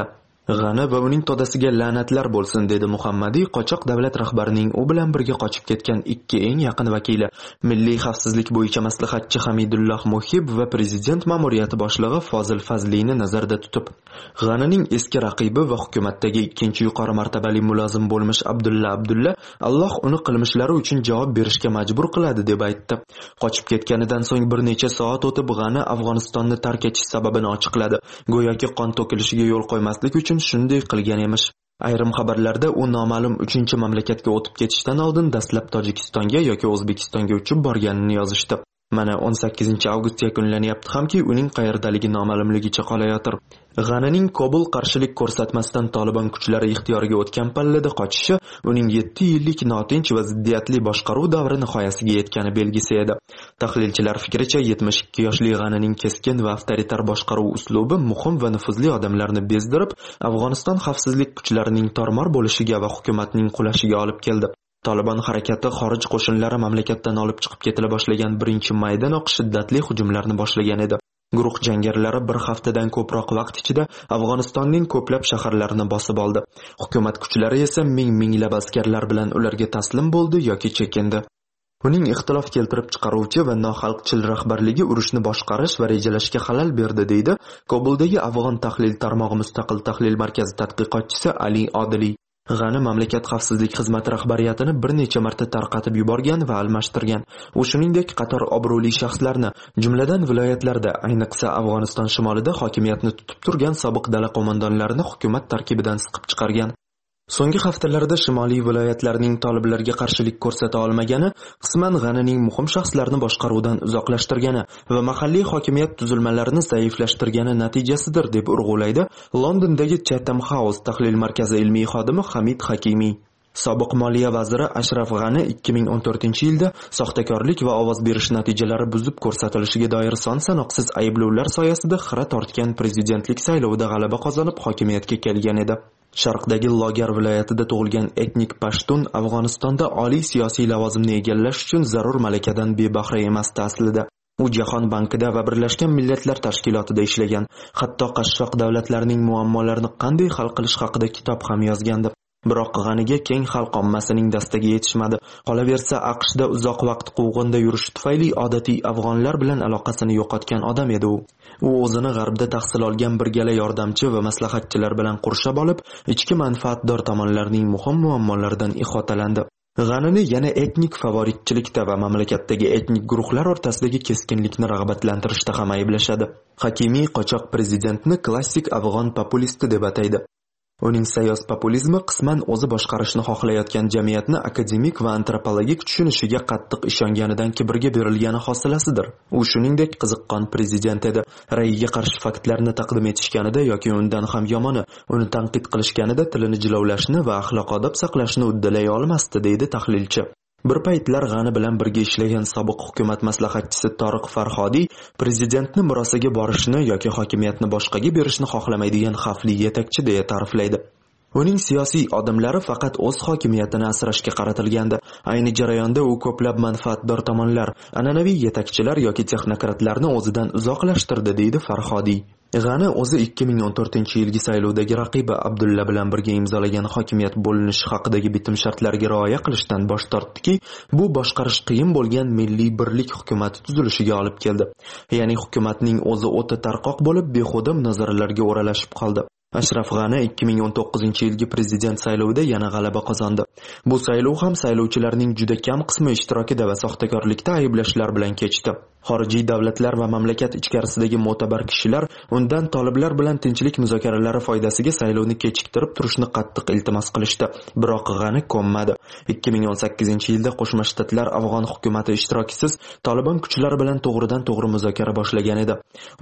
G'ani va uning todasiga la'natlar bo'lsin, dedi Muhammadiy qochoq davlat rahbarining u bilan birga qochib ketgan ikki eng yaqin vakili, Milliy xavfsizlik bo'yicha maslahatchi Hamidulloh Muhib va prezident ma'muriyati boshlig'i Fozil Fazliyni nazarda tutib. G'anining eski raqibi va hukumatdagi ikkinchi yuqori martabali mulozim bo'lmish Abdulla Alloh uni qilmishlari uchun javob berishga majbur qiladi deb aytdi. Qochib ketganidan so'ng bir necha soat o'tib G'ani Afg'onistonni tark etish sababini ochiqladi. Go'yoki qon to'kilishiga yo'l qo'ymaslik uchun shunday qilgan emish. Ayrim xabarlarda u noma'lum 3-mamlakatga o'tib ketishdan oldin dastlab Tojikistonga yoki O'zbekistonga uchib borganini yozishdi. Mana 18-avgust yakunlanyapti hamki uning qayerdaligi noma'lumligicha qolayotir. G'anining Kobul qarshilik ko'rsatmasdan Taliban kuchlari ixtiyoriga o'tgan pallada qochishi uning 7 yillik notinch va ziddiyatli boshqaruv davri nihoyasiga yetgani belgisi edi. Tahlilchilar fikricha 72 yoshli G'anining keskin va avtoritar boshqaruv uslubi muhim va nufuzli odamlarni bezdirib, Afg'oniston xavfsizlik kuchlarining tormor bo'lishiga va hukumatning qulashiga olib keldi. Taliban harakati xorij qo'shinlari mamlakatdan olib chiqib ketila boshlagan 1-maydanoq shiddatli hujumlarni boshlagan edi. Guruh jangarilari bir haftadan ko'proq vaqt ichida Afg'onistonning ko'plab shaharlarini bosib oldi. Hukumat kuchlari esa minglab askarlar bilan ularga taslim bo'ldi yoki chekindi. Uning ixtilof keltirib chiqaruvchi va noxalqchil rahbarligi urushni boshqarish va rejalashga xalal berdi, deydi Kobuldagi Afg'on tahlil tarmog'i mustaqil tahlil markazi tadqiqotchisi Ali Odiliy. G'ani mamlakat xavfsizlik xizmati rahbariyatini bir necha marta tarqatib yuborgan va almashtirgan. U shuningdek qator obro'li shaxslarni, jumladan viloyatlarda, ayniqsa Afg'oniston shimolida hokimiyatni tutib turgan sobiq dala qo'mondonlarini hukumat tarkibidan siqib chiqargan. So'nggi haftalarda shimoliy viloyatlarning toliblarga qarshilik ko'rsata olmagani, qisman G'anining muhim shaxslarni boshqaruvdan uzoqlashtirgani va mahalliy hokimiyat tuzilmalarini zaiflashtirgani natijasidir, deb urg'ulaydi Londondagi Chatham House tahlil markazi ilmiy xodimi Hamid Hakimiy. Sobiq moliya vaziri Ashraf G'ani 2014-yilda soxtakorlik va ovoz berish natijalari buzib ko'rsatilishiga doir son-sanoqsiz ayblovlar soyasida xira tortgan prezidentlik saylovida g'alaba qozonib hokimiyatga kelgan edi. Sharqdagi Logar viloyatida tug'ilgan etnik pashtun Afg'onistonda oliy siyosiy lavozimni egallash uchun zarur malakadan bebahra emasdi aslida. U Jahon bankida va Birlashgan Millatlar tashkilotida ishlagan, hatto qashshoq davlatlarning muammolarini qanday hal qilish haqida kitob ham yozgandi. Biroq G'aniga keng xalq ommasining dastaga yetishmadi. Qolaversa, AQShda uzoq vaqt quvg'inda yurish tufayli odatiy afg'onlar bilan aloqasini yo'qotgan odam edi u. U o'zini g'arbda tahsil olgan bir gala yordamchi va maslahatchilar bilan qurshab olib, ichki manfaatdor tomonlarning muhim muammolaridan ihotalandi. G'anini yana etnik favoritchilikda va mamlakatdagi etnik guruhlar o'rtasidagi keskinlikni rag'batlantirishda ham ayblashadi. Hakimiy qochoq prezidentni klassik afg'on populisti deb ataydi. Uning sayyoz populizmi qisman o'zi boshqarishni xohlayotgan jamiyatni akademik va antropologik tushunishiga qattiq ishonganidan kibrga berilgani hosilasidir. U shuningdek qiziqqon prezident edi. Ra'yiga qarshi faktlarni taqdim etishganida yoki undan ham yomoni, uni tanqid qilishganida tilini jilovlashni va axloq-odob saqlashni uddalay olmasdi, deydi tahlilchi. Bir paytlar G'ani bilan birga ishlagan sobiq hukumat maslahatchisi Toriq Farhodiy prezidentni murosaga borishni yoki hokimiyatni boshqaga berishni xohlamaydigan xavfli yetakchi deya ta'riflaydi. Uning siyosiy odamlari faqat o'z hokimiyatini asrashga qaratilgandi. Ayni jarayonda u ko'plab manfaatdor tomonlar, an'anaviy yetakchilar yoki texnokratlarni o'zidan uzoqlashtirdi, deydi Farhodiy. G'ani o'zi 2014-yilgi saylovdagi raqibi Abdulla bilan birga imzolagan hokimiyat bo'linishi haqidagi bitim shartlariga rioya qilishdan bosh tortdiki, bu boshqarish qiyin bo'lgan milliy birlik hukumati tuzilishiga olib keldi. Ya'ni hukumatning o'zi o'ta tarqoq bo'lib, behuda munozaralarga o'ralashib qoldi. Ashraf G'ani 2019-yilgi prezident saylovida yana g'alaba qozondi. Bu saylov ham saylovchilarning juda kam qismi ishtirokida va soxtakorlikda ayblashlar bilan kechdi. Xorijiy davlatlar va mamlakat ichkarisidagi mo'tabar kishilar undan toliblar bilan tinchlik muzokaralari foydasiga saylovni kechiktirib turishni qattiq iltimos qilishdi. Biroq G'ani ko'nmadi. 2018-yilda Qo'shma Shtatlar afg'on hukumati ishtirokisiz Taliban kuchlari bilan to'g'ridan-to'g'ri muzokara boshlagan edi.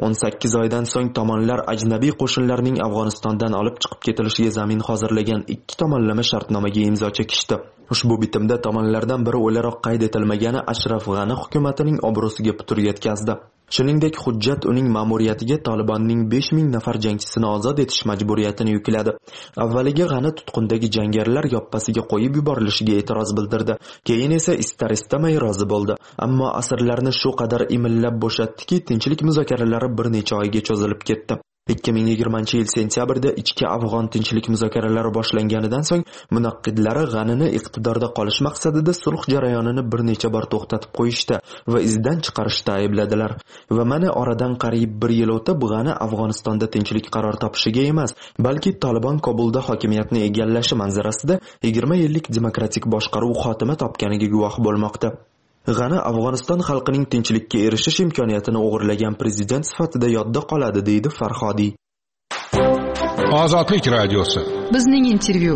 18 oydan so'ng tomonlar ajnabiy qo'shinlarning Afg'onistondan olib chiqib ketilishiga zamin hozirlagan ikki tomonlama shartnomaga imzo chekishdi. Ushbu bitimda tomonlardan biri o'laroq qayd etilmagani Ashraf G'ani hukumatining obro'siga putur yetkazdi. Shuningdek, hujjat uning ma'muriyatiga Talibanning 5000 nafar jangchisini ozod etish majburiyatini yukladi. Avvaliga G'ani tutqundagi jangarilar yoppasiga qo'yib yuborilishiga e'tiroz bildirdi. Keyin esa istar-istamay rozi bo'ldi. Ammo asirlarni shu qadar imillab bo'shatdiki, tinchlik muzokaralari bir necha oyga cho'zilib ketdi. 2020-yil sentyabrda ichki afg'on tinchlik muzokaralari boshlanganidan so'ng munaqqidlari G'anini iqtidorda qolish maqsadida sulh jarayonini bir necha bor to'xtatib qo'yishda va izdan chiqarishda aybladilar. Va mana oradan qariyb 1 yil o'tib G'ani Afg'onistonda tinchlik qaror topishiga emas, balki Tolibon Kobulda hokimiyatni egallashi manzarasida 20 yillik demokratik boshqaruv xotima topganiga guvoh bo'lmoqda. G'ani Afg'oniston xalqining tinchlikka erishish imkoniyatini o'g'irlagan prezident sifatida yodda qoladi, deydi Farhodiy. Ozodlik radiosi. Bizning intervyu.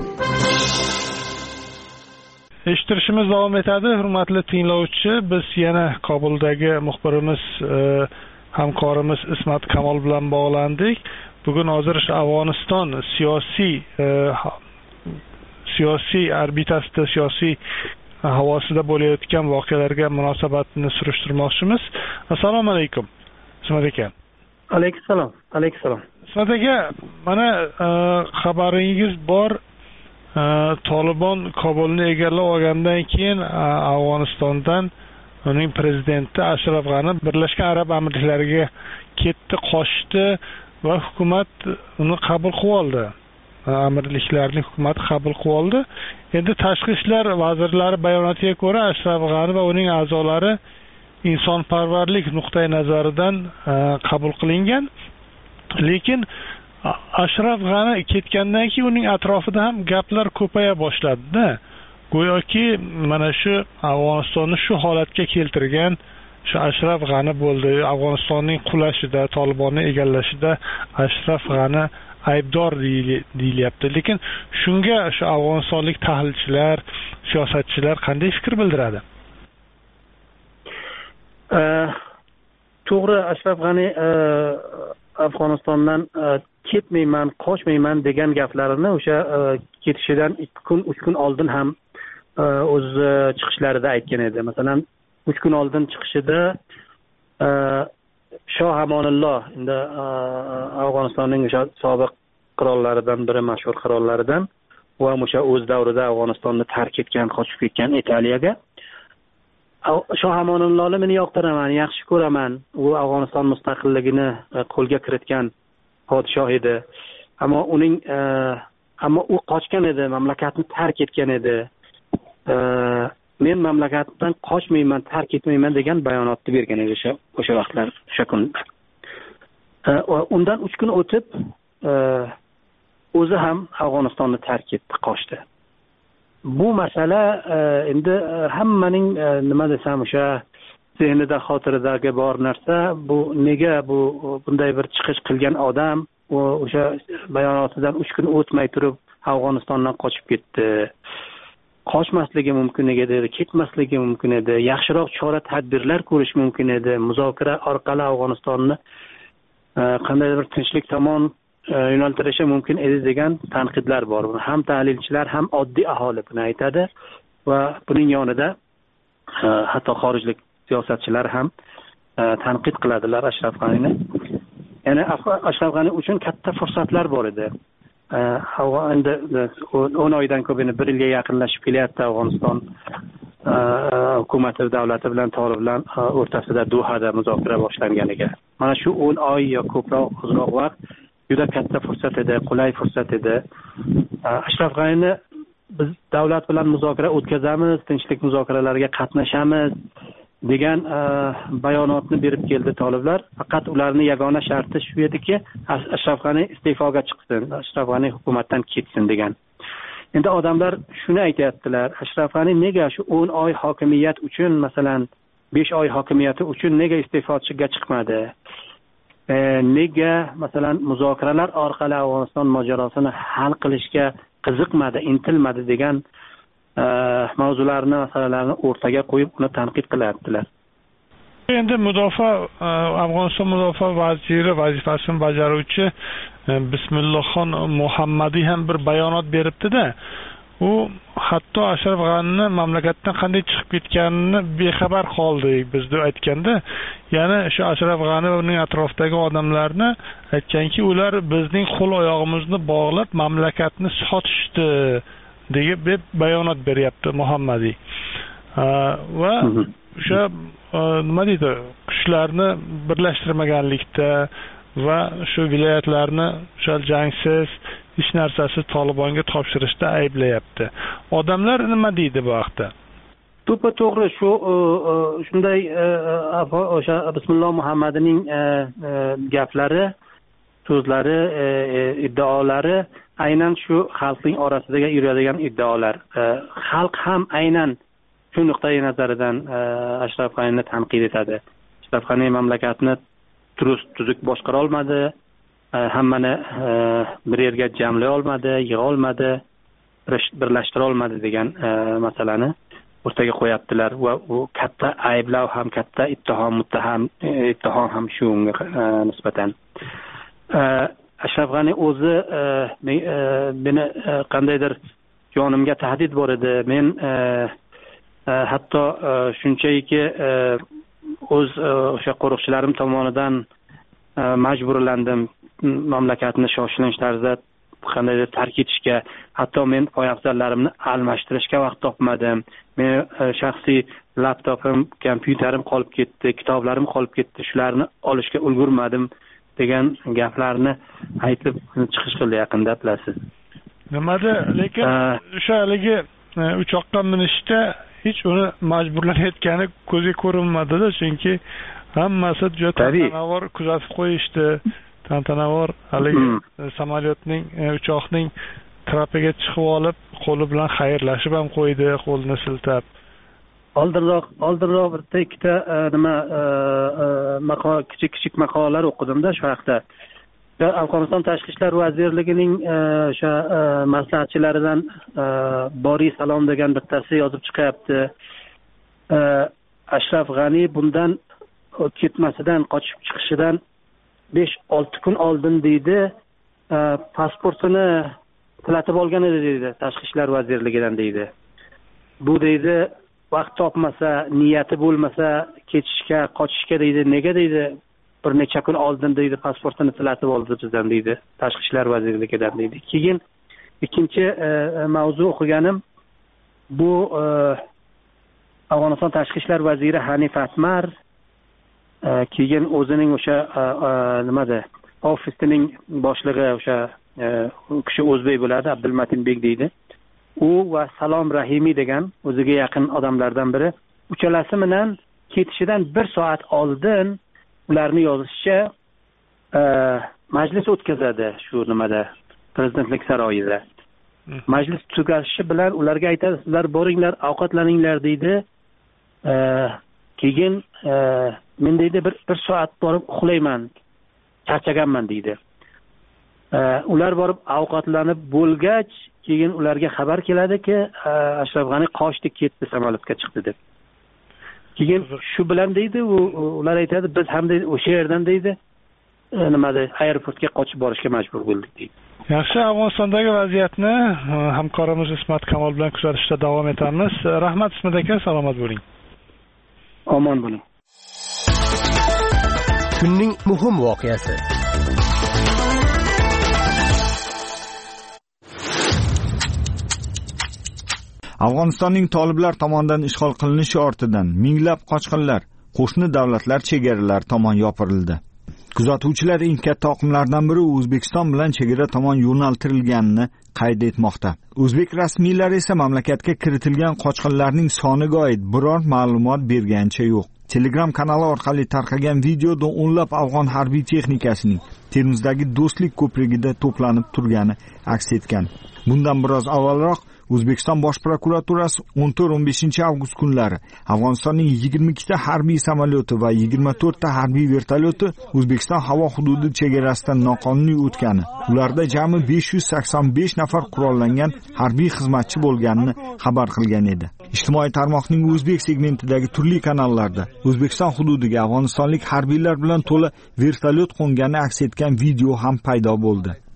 Eshittirishimiz davom etadi, hurmatli tinglovchi. Biz yana Kobuldagi muxbirimiz, hamkorimiz Ismat Kamol bilan bog'landik. Bugun hozir Afg'oniston siyosiy orbitasida, siyosiy havosida bo'layotgan voqealarga munosabatni surishtirmoqchimiz. Assalomu alaykum. Ismat aka. Alayhissalom. Alayhissalom. Ismat aka, mana xabaringiz bor, Tolibon Kobulni egallab olgandan keyin Afg'onistondan uning prezidenti Ashraf G'ani Birlashgan Arab Amirliklariga ketdi, qochdi va hukumat uni qabul qilib oldi. Amirliklarning hukumati qabul qilib oldi. Endi tashqi ishlar vazirlari bayonotiga ko'ra Ashraf G'ani va uning a'zolari insonparvarlik nuqtai nazaridan qabul qilingan. Lekin Ashraf G'ani ketgandan keyin uning atrofida ham gaplar ko'paya boshladi. Go'yoki mana shu Afg'onistonni shu holatga keltirgan shu Ashraf G'ani bo'ldi. Afg'onistonning qulashida, Tolibonni egallashida Ashraf G'ani aybdor deyilyapti. Lekin shunga shu afg'onistonlik tahlilchilar, siyosatchilar qanday fikr bildiradi? To'g'ri, Ashraf G'ani Afg'onistondan ketmayman, qochmayman degan gaplarini o'sha ketishidan 2 kun, 3 kun oldin ham o'z chiqishlarida aytgan edi. Masalan, 3 kun oldin chiqishida Shoh Amonulloh, endi Afg'onistonning o'sha sobiq qirollaridan biri, mashhur qirollaridan va o'sha o'z davrida Afg'onistonni tark etgan, qochib ketgan Italiyaga, Shoh Amonullohni men yoqtiraman, yaxshi ko'raman. U Afg'oniston mustaqilligini qo'lga kiritgan podshoh edi. Ammo u qochgan edi, mamlakatni tark etgan edi. Men mamlakatdan qochmayman, tark etmayman degan bayonotni bergan edi o'sha vaqtlar, o'sha kunda. Undan 3 kun o'tib o'zi ham Afg'onistonni tark etdi, qochdi. Bu masala endi hammaning nima desam o'sha zehnida, xotiradagi bor narsa, bu nega bunday bir chiqish qilgan odam o'sha bayonotidan 3 kun o'tmay turib Afg'onistondan qochib ketdi. Qochmasligi mumkin edi, ketmasligi mumkin edi, yaxshiroq chora-tadbirlar ko'rish mumkin edi, muzokara orqali Afg'onistonni qanday bir tinchlik tomon yo'naltirishi mumkin edi degan tanqidlar bor. Ham tahlilchilar, ham oddiy aholi buni aytadi va buning yonida hatto xorijlik siyosatchilar ham tanqid qiladilar Ashraf G'anini. Ya'ni Ashraf G'ani uchun katta fursatlar bor edi. Endi 10 oydan ko'p, 1 yilga yaqinlashib kelyapti Afg'oniston hukumati davlati bilan Tolibon o'rtasida Dohada muzokara boshlanganiga. Mana shu 10 oy yo ko'proq, ozroq vaqt juda katta fursat edi, qulay fursat edi. Ashraf G'anini biz davlat bilan muzokara o'tkazamiz, tinchlik muzokaralariga qatnashamiz degan bayonotni berib keldi Toliblar. Faqat ularning yagona sharti shu ediki, Ashraf G'ani iste'foga chiqsin, Ashraf G'ani hukumatdan ketsin degan. Endi odamlar shuni aytayaptilar, Ashraf G'ani nega shu 10 oy hokimiyat uchun, masalan 5 oy hokimiyati uchun nega iste'foga chiqmadi? Nega masalan muzokaralar orqali Afg'oniston mojarosini hal qilishga qiziqmadi, intilmadi degan mavzularni, masalalarni o'rtaga qo'yib uni tanqid qilyaptilar. Endi Afg'oniston mudofaa vaziri vazifasini bajaruvchi Bismillohxon Muhammadiy ham bir bayonot beribdi-da. U hatto Ashraf G'anini mamlakatdan qanday chiqib ketganini bexabar qoldik biz deb aytganda, ya'ni shu Ashraf G'ani va uning atrofidagi odamlarni aytganki, ular bizning qo'l oyog'imizni bog'lab mamlakatni sotishdi deb bayonot beryapti Muhammadiy. Va o'sha nima deydi, kuchlarni birlashtirmaganlikda va shu viloyatlarni o'sha jangsiz hech narsasiz Tolibonga topshirishda ayblayapti. Odamlar nima deydi bu haqda? To'ppa to'g'ri shu shunday o'sha Bismilloh Muhammadining gaplari, so'zlari, iddaolari aynan shu xalqning orasida yuradigan iddaolar. Xalq ham aynan shu nuqtai nazaridan Ashraf G'anini tanqid etadi. Ashraf G'ani mamlakatni tuzuk boshqara olmadi, hammani bir yerga jamlay olmadi, yig'a olmadi, birlashtira olmadi degan masalani o'rtaga qo'yaptilar va u katta ayblov ham, katta ittihom ham shu unga nisbatan. Ashraf G'ani o'zi meni qandaydir jonimga tahdid bor edi. Men hatto shunchaki o'sha qo'riqchilarim tomonidan majburlandim mamlakatni shoshilinch tarzda qandaydir tark etishga, hatto men poyafzallarimni almashtirishga vaqt topmadim. Men shaxsiy laptopim, kompyuterim qolib ketdi, kitoblarim qolib ketdi, shularni olishga ulgurmadim degan gaplarni aytib chiqish qildi yaqinda, bilasiz. Nimada, lekin o'sha haligi uchoqqa minishda hech uni majburlanayotgani ko'zga ko'rinmadi-da, chunki hammasi juda tantanavor kuzatib qo'yishdi. Tantanavor haligi samolyotning, uchoqning trapiga chiqib olib, qo'li bilan xayrlashib ham qo'ydi, qo'lini siltab. Oldinroq bitta ikkita kichik maqolalar o'qidim-da shu haqda. Afg'oniston Tashqi ishlar vazirligining o'sha maslahatchilaridan Boriy Salom degan bittasi yozib chiqyapti. Ashraf G'ani bundan ketmasidan, qochib chiqishidan 5-6 kun oldin deydi, pasportini tilatib olgan edi deydi, Tashqi ishlar vazirligidan deydi. Bu deydi, vaqt topmasa, niyati bo'lmasa ketishga, qochishga deydi, nega deydi, bir necha kun oldin deydi pasportini tilatib oldi bizdan deydi, Tashqi ishlar vazirligidan deydi. Keyin ikkinchi mavzu o'qiganim bu Afg'oniston Tashqi ishlar vaziri Hanif Atmar keyin o'zining o'sha nimada ofisining boshlig'i o'sha kishi o'zbek bo'ladi, Abdulmatinbek deydi. U va Salom Rahimiy degan o'ziga yaqin odamlardan biri uchalasi bilan ketishidan 1 soat oldin ularni yozishicha majlis o'tkazadi shu nimada prezidentlik saroyida. Majlis tugashi bilan ularga aytadi, sizlar boringlar, ovqatlaninglar deydi. Keyin men deydi bir soat borib uxlayman, charchaganman deydi. Ular borib ovqatlanib bo'lgach, keyin ularga xabar keladiki, Ashraf G'ani qochdi, ketdi, samolyotga chiqdi deb. Keyin shu bilan deydi, ular aytadi, biz ham deydi o'sha yerdan deydi nimada aeroportga qochib borishga majbur bo'ldik deydi. Yaxshi, Afg'onistondagi vaziyatni hamkorimiz Ismat Kamol bilan kuzatishda davom etamiz. Rahmat Ismat aka, salomat bo'ling. Omon bo'ling. Kunning muhim voqeasi. Afg'onistonning toliblar tomonidan ishg'ol qilinishi ortidan minglab qochqinlar qo'shni davlatlar chegaralari tomon yopirildi. Kuzatuvchilar eng katta oqimlardan biri O'zbekiston bilan chegara tomon yo'naltirilganini qayd etmoqda. O'zbek rasmiylari esa mamlakatga kiritilgan qochqinlarning soniga oid biror ma'lumot berganicha yo'q. Telegram kanali orqali tarqagan videoda o'nlab afg'on harbiy texnikasining Termizdagi Do'stlik ko'prigida to'planib turgani aks etgan. Bundan biroz avvalroq O'zbekiston Bosh prokuraturasi 14-15 avgust kunlari Afg'onistonning 22 ta harbiy samolyoti va 24 ta harbiy vertolyoti O'zbekiston havo hududi chegarasidan noqonuniy o'tgani, ularda jami 585 nafar qurollangan harbiy xizmatchi bo'lganini xabar qilgan edi. Ijtimoiy tarmoqning o'zbek segmentidagi turli kanallarda O'zbekiston hududiga afg'onistonlik harbiylar bilan to'la vertolyot qo'ngani aks etgan video ham paydo bo'ldi.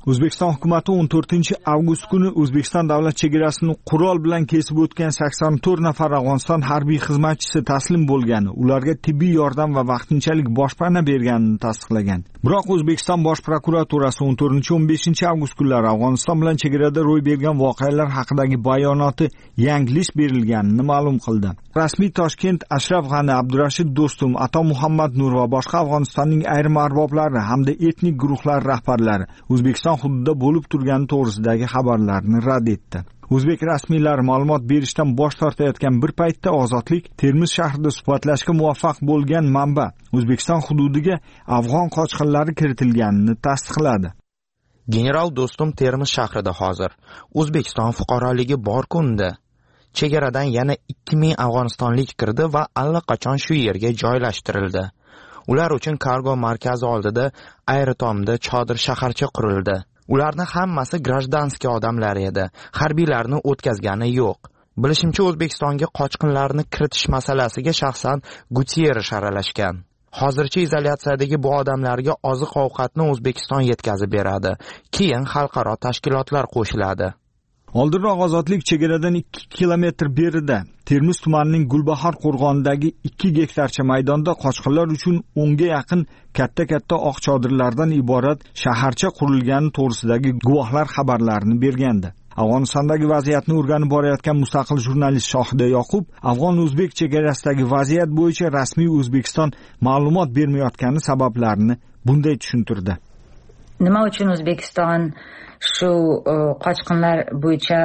O'zbekiston hukumatı 14-avgust kuni O'zbekiston davlat chegarasini qurol bilan kesib o'tgan 84 nafar Afg'oniston harbiy xizmatchisi taslim bo'lgani, ularga tibbiy yordam va vaqtinchalik boshpana berganini tasdiqlagan. Biroq O'zbekiston Bosh prokuraturasi 14-15 avgust kunlari Afg'oniston bilan chegarada ro'y bergan voqealar haqidagi bayonoti yanglish berilganini ma'lum qildi. Rasmiy Toshkent Ashraf G'ani, Abdurashid Do'stum, Ato Muhammad Nur va boshqa Afg'onistonning ayrim arboblari hamda etnik guruhlar rahbarlari O'zbekiston hududida bo'lib turgani to'g'risidagi xabarlarni rad etdi. O'zbek rasmiylari ma'lumot berishdan bosh tortayotgan bir paytda Ozodlik Termiz shahrida suhbatlashga muvaffaq bo'lgan manba O'zbekiston hududiga afg'on qochqinlari kiritilganini tasdiqladi. General Do'stum Termiz shahrida hozir. O'zbekiston fuqaroligi bor kunda. Chegaradan yana 2000 afg'onistonlik kirdi va allaqachon shu yerga joylashtirildi. Ular uchun kargo markazi oldida aerotomda chodir shaharcha qurildi. Ularni hammasi grajdanskiy odamlar edi. Harbiylarni o'tkazgani yo'q. Bilishimcha O'zbekistonga qochqinlarni kiritish masalasiga shaxsan Gutierrez aralashgan. Hozircha izolyatsiyadagi bu odamlarga oziq-ovqatni O'zbekiston yetkazib beradi. Keyin xalqaro tashkilotlar qo'shiladi. Oldinroq Ozodlik chegaradan 2 kilometr berida Termiz tumanining Gulbahor qo'rg'onidagi 2 gektarcha maydonda qochqinlar uchun 10 ga yaqin katta oq chodirlardan iborat shaharcha qurilgani to'g'risidagi guvohlar xabarlarini bergandi. Afg'onistondagi vaziyatni o'rganib borayotgan mustaqil jurnalist Shohida Yoqub afg'on-o'zbek chegarasidagi vaziyat bo'yicha rasmiy O'zbekiston ma'lumot bermayotgani sabablarini bunday tushuntirdi. Nima uchun O'zbekiston shu qochqinlar bo'yicha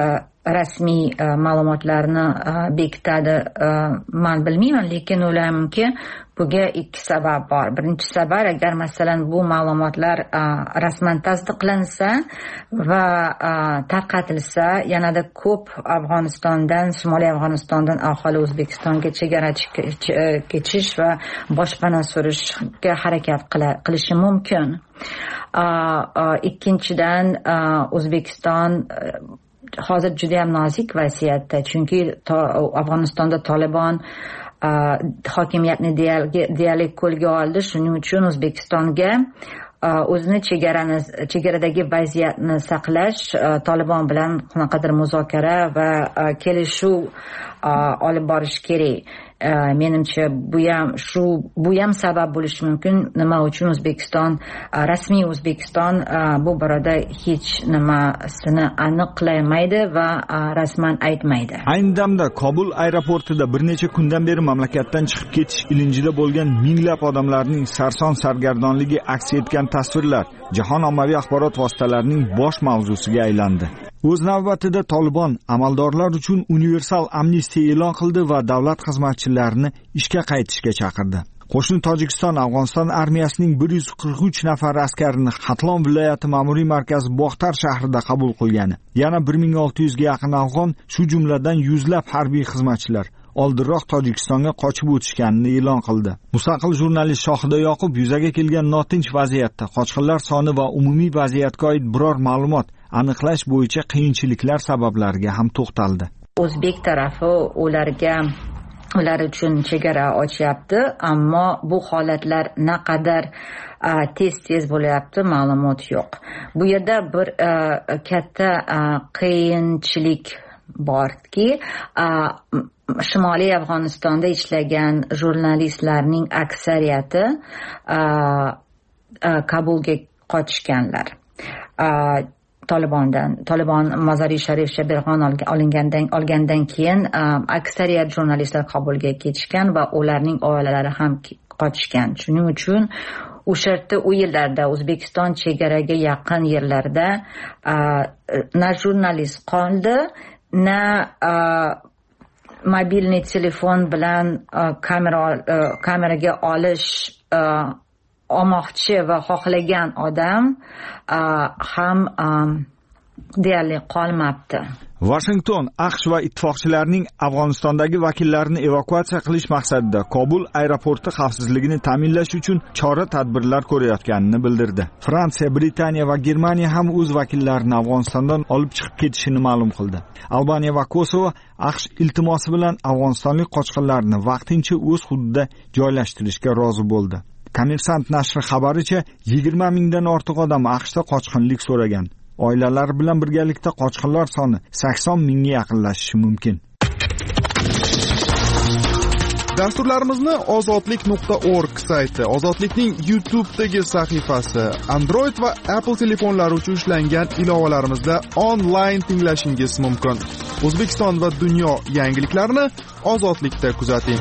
rasmiy ma'lumotlarni bekitadi, men bilmayman, lekin o'ylaymanki bunga 2 sabab bor. Birinchi sabab, agar masalan bu ma'lumotlar rasman tasdiqlansa va tarqatilsa, yanada ko'p Afg'onistondan, Shimoliy Afg'onistondan aholi O'zbekistonga chegara kechish va boshpana so'rashga harakat qilishi mumkin. Ikkinchidan, O'zbekiston hozir juda ham nozik vaziyatda, chunki Afg'onistonda Tolibon hokimiyatni deyarli qo'lga oldi. Shuning uchun O'zbekistonga o'zini chegaradagi vaziyatni saqlash, Tolibon bilan qanaqadir muzokara va kelishuv olib borish kerak. Menimcha bu ham sabab bo'lishi mumkin nima uchun O'zbekiston, rasmiy O'zbekiston bu borada hech nimasini aniqlamaydi va rasman aytmaydi. Ayni damda Kobul aeroportida bir necha kundan beri mamlakatdan chiqib ketish ilinjida bo'lgan minglab odamlarning sarson sargardonligi aks etgan tasvirlar jahon ommaviy axborot vositalarining bosh mavzusiga aylandi. O'z navbatida Tolibon amaldorlar uchun universal amnistiya e'lon qildi va davlat xizmatchilarini ishga qaytishga chaqirdi. Qo'shni Tojikiston Afg'oniston armiyasining 143 nafar askarini Xatlon viloyati ma'muriy markazi Bog'tar shahrida qabul qilgani, yana 1600 ga yaqin afg'on, shu jumladan yuzlab harbiy xizmatchilar oldinroq Tojikistonga qochib o'tishganini e'lon qildi. Mustaqil jurnalist Shohida Yoqub yuzaga kelgan notinch vaziyatda qochqinlar soni va umumiy vaziyatga oid biror ma'lumot aniqlash bo'yicha qiyinchiliklar sabablariga ham to'xtaldi. O'zbek tarafi ular uchun chegara ochyapti, ammo bu holatlar naqadar tez bo'lyapti, ma'lumot yo'q. Bu yerda bir katta qiyinchilik borki, Shimoliy Afg'onistonda ishlagan jurnalistlarning aksariyati Kabulga qochganlar. Tolibon Mazar-i Sharif Shabirxon olgandan keyin aksariyat jurnalistlar Kabulga ketishgan va ularning oilalari ham qochgan. Shuning uchun o'sha yillarda O'zbekiston chegaraga yaqin yerlarda na jurnalist qoldi, na mobilniy telefon bilan kameraga olish olmoqchi va xohlagan odam ham deyarli qolmabdi. Washington, AQSh va ittifoqchilarining Afg'onistondagi vakillarini evakuatsiya qilish maqsadida Kobul aeroporti xavfsizligini ta'minlash uchun chora-tadbirlar ko'rayotganini bildirdi. Fransiya, Britaniya va Germaniya ham o'z vakillarini Afg'onistondan olib chiqib ketishini ma'lum qildi. Albaniya va Kosovo AQSh iltimosi bilan afg'onistonlik qochqinlarni vaqtincha o'z hududida joylashtirishga rozi bo'ldi. Kommersant nashri xabaricha 20 mingdan ortiq odam AQShda qochqinlik so'ragan. Oilalar bilan birgalikda qochqinlar soni 80 mingga yaqinlashishi mumkin. Dasturlarimizni ozodlik.org sayti, Ozodlikning YouTube'dagi sahifasi, Android va Apple telefonlari uchun ishlangan ilovalarimizda onlayn tinglashingiz mumkin. O'zbekiston va dunyo yangiliklarini Ozodlikda kuzating.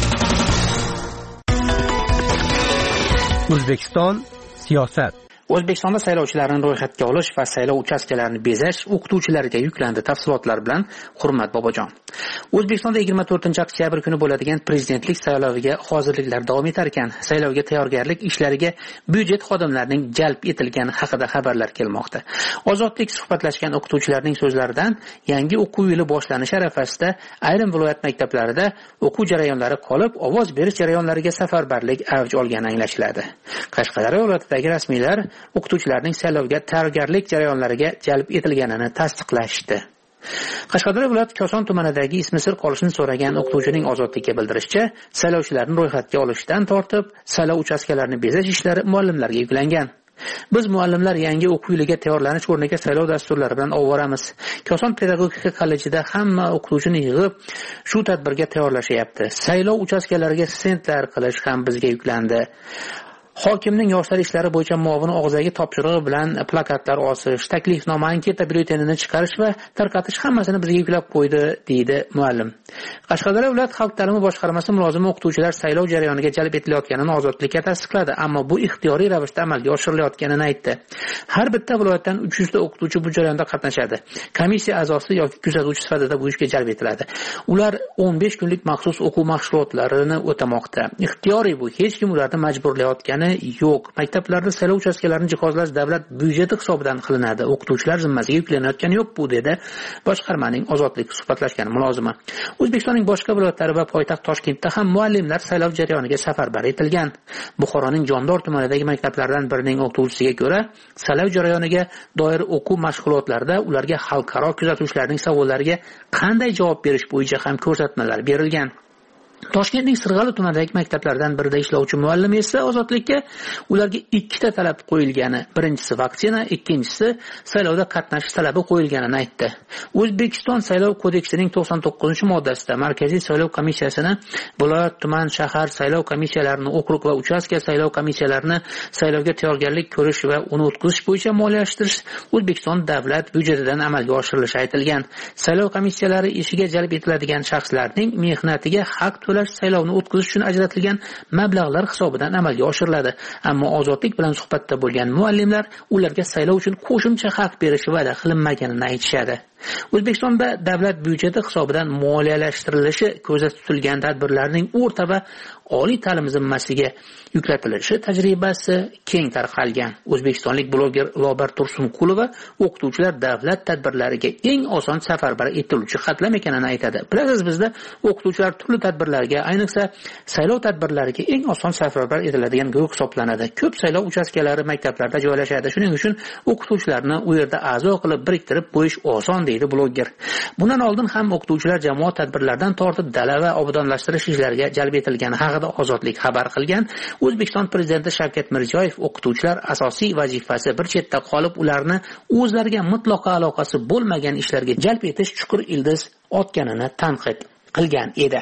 O'zbekiston siyosat. O'zbekistonda saylovchilarni ro'yxatga olish va saylov uchastkalarini bezash o'qituvchilarga yuklandi. Tafsilotlar bilan Hurmat Bobojon. O'zbekistonda 24-oktyabr kuni bo'ladigan prezidentlik sayloviga hozirliklar davom etar ekan, saylovga tayyorgarlik ishlariga byudjet xodimlarining jalb etilgani haqida xabarlar kelmoqda. Ozodlik suhbatlashgan o'qituvchilarning so'zlaridan yangi o'quv yili boshlanishi arafasida ayrim viloyat maktablarida o'quv jarayonlari qolib, ovoz berish jarayonlariga safarbarlik avj olgani anglashiladi. Qashqadaryo viloyatidagi rasmiylar o'qituvchilarning saylovga tayyorgarlik jarayonlariga jalb etilganini tasdiqlashdi. Qashqadaryo viloyat Koson tumanidagi ismi sir qolishini so'ragan o'qituvchining Ozodlikka bildirishicha, saylovchilarni ro'yxatga olishdan tortib, saylov uchastkalarini bezash ishlari muallimlarga yuklangan. Biz muallimlar yangi o'quv yiliga tayyorlanish o'rniga saylov dasturlari bilan ovvoramiz. Koson pedagogika kollejida hamma o'qituvchini yig'ib, shu tadbirga tayyorlashyapti. Saylov uchastkalariga stendlar qilish ham bizga yuklandi. Hokimning yoshlar ishlari bo'yicha muavini og'zaki topshirig'i bilan plakatlar osish, taklifnoma, anketa byulletenini chiqarish va tarqatish hammasini bizga yuklab qo'ydi, deydi muallim. Qashqadaryo viloyat xalq ta'limi boshqarmasi mulozimi o'qituvchilar saylov jarayoniga jalb etilayotganini Ozodlikka tasdiqladi, ammo bu ixtiyoriy ravishda amalga oshirilayotganini aytdi. Har bitta viloyatdan 300 ta o'qituvchi bu jarayonda qatnashadi. Komissiya a'zosi yoki kuzatuvchi sifatida bu ishga jalb etiladi. Ular 15 kunlik maxsus o'quv mashg'ulotlarini o'tamoqda. Ixtiyoriy bu, hech kim ularni majburlayotgani yo'q. Maktablarda saylov uchastkalarini jihozlash davlat byudjeti hisobidan qilinadi. O'qituvchilar zimmasiga yuklanayotgani yo'q bu, dedi boshqarmaning Ozodlik suhbatlashgan mulozimi. O'zbekistonning boshqa viloyatlari va poytaxt Toshkentda ham muallimlar saylov jarayoniga safarbar etilgan. Buxoroning Jondor tumanidagi maktablardan birining o'qituvchisiga ko'ra, saylov jarayoniga doir o'quv mashg'ulotlarida ularga xalqaro kuzatuvchilarning savollariga qanday javob berish bo'yicha ham ko'rsatmalar berilgan. Toshkentning Sirg'ali tumanidagi maktablardan birida ishlovchi muallim esa Ozodlikka ularga 2 ta talab qo'yilgani, birinchisi vaksina, ikkinchisi saylovda qatnashish talabi qo'yilganini aytdi. O'zbekiston saylov kodeksining 99-moddasida Markaziy saylov komissiyasini viloyat, tuman, shahar saylov komissiyalarini, okrug va uchastka saylov komissiyalarini saylovga tayyorgarlik ko'rish va uni o'tkazish bo'yicha moliyalashtirish O'zbekiston davlat byudjetidan amalga oshirilishi aytilgan. Saylov komissiyalari ishiga jalb etiladigan shaxslarning mehnatiga haq to'lash saylovni o'tkazish uchun ajratilgan mablag'lar hisobidan amalga oshiriladi. Ammo Ozodlik bilan suhbatda bo'lgan muallimlar ularga saylov uchun qo'shimcha haq berishi va'da qilinmaganini aytishadi. O'zbekistonda davlat byudjeti hisobidan moliyalashtirilishi ko'zda tutilgan tadbirlarning o'rta va oliy ta'lim zimmasiga yuklatilishi tajribasi keng tarqalgan. O'zbekistonlik bloger Lobar Tursunqulova o'qituvchilar davlat tadbirlariga eng oson safarbar etiluvchi qatlam ekanini aytadi. Bilasiz, bizda o'qituvchilar turli tadbirlarga, ayniqsa saylov tadbirlariga eng oson safarbar etiladigan guruh hisoblanadi. Ko'p saylov uchastkalari maktablarda joylashadi. Shuning uchun o'qituvchilarni u yerda a'zo qilib biriktirib qo'yish oson, deydi bloger. Bundan oldin ham o'qituvchilar jamoat tadbirlaridan tortib dala va obodonlashtirish ishlariga jalb etilgani haqida Ozodlik xabar qilgan. O'zbekiston prezidenti Shavkat Mirziyoyev o'qituvchilar asosiy vazifasi bir chetda qolib, ularni o'zlariga mutlaqo aloqasi bo'lmagan ishlarga jalb etish chuqur ildiz otganini tanqid qilgan edi.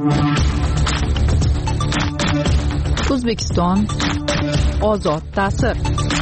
O'zbekiston ozod ta'sir.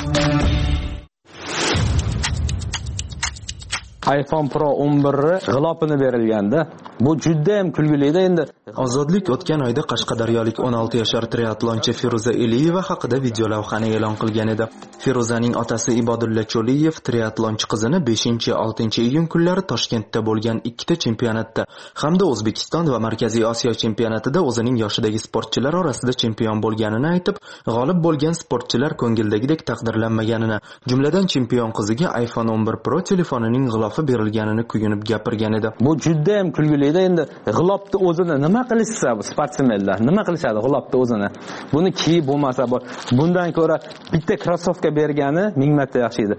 iPhone Pro 11 g'ilofini berilganda bu juda ham kulgili endi. Ozodlik o'tgan oyda qashqadaryolik 16 yoshar triatlonchi Feruza Eliyeva haqida video lavhani e'lon qilgan edi. Feruzaning otasi Ibodulla Cho'liyev triatlonchi qizini 5-6 iyun kunlari Toshkentda bo'lgan 2 ta chempionatda hamda O'zbekiston va Markaziy Osiyo chempionatida o'zining yoshidagi sportchilar orasida chempion bo'lganini aytib, g'olib bo'lgan sportchilar ko'ngildagidek taqdirlanmaganini, jumladan chempion qiziga iPhone 11 Pro telefonining g'ilofi berilganini kuyunib gapirgan edi. Bu juda ham kulgili edi. Endi g'ilofni o'zini nima qilishsa bu sportsmenlar nima qilishadi g'ilofni o'zini? Buni kiyib bo'lmasa bundan ko'ra bitta krossovka bergani 1000 marta yaxshi edi.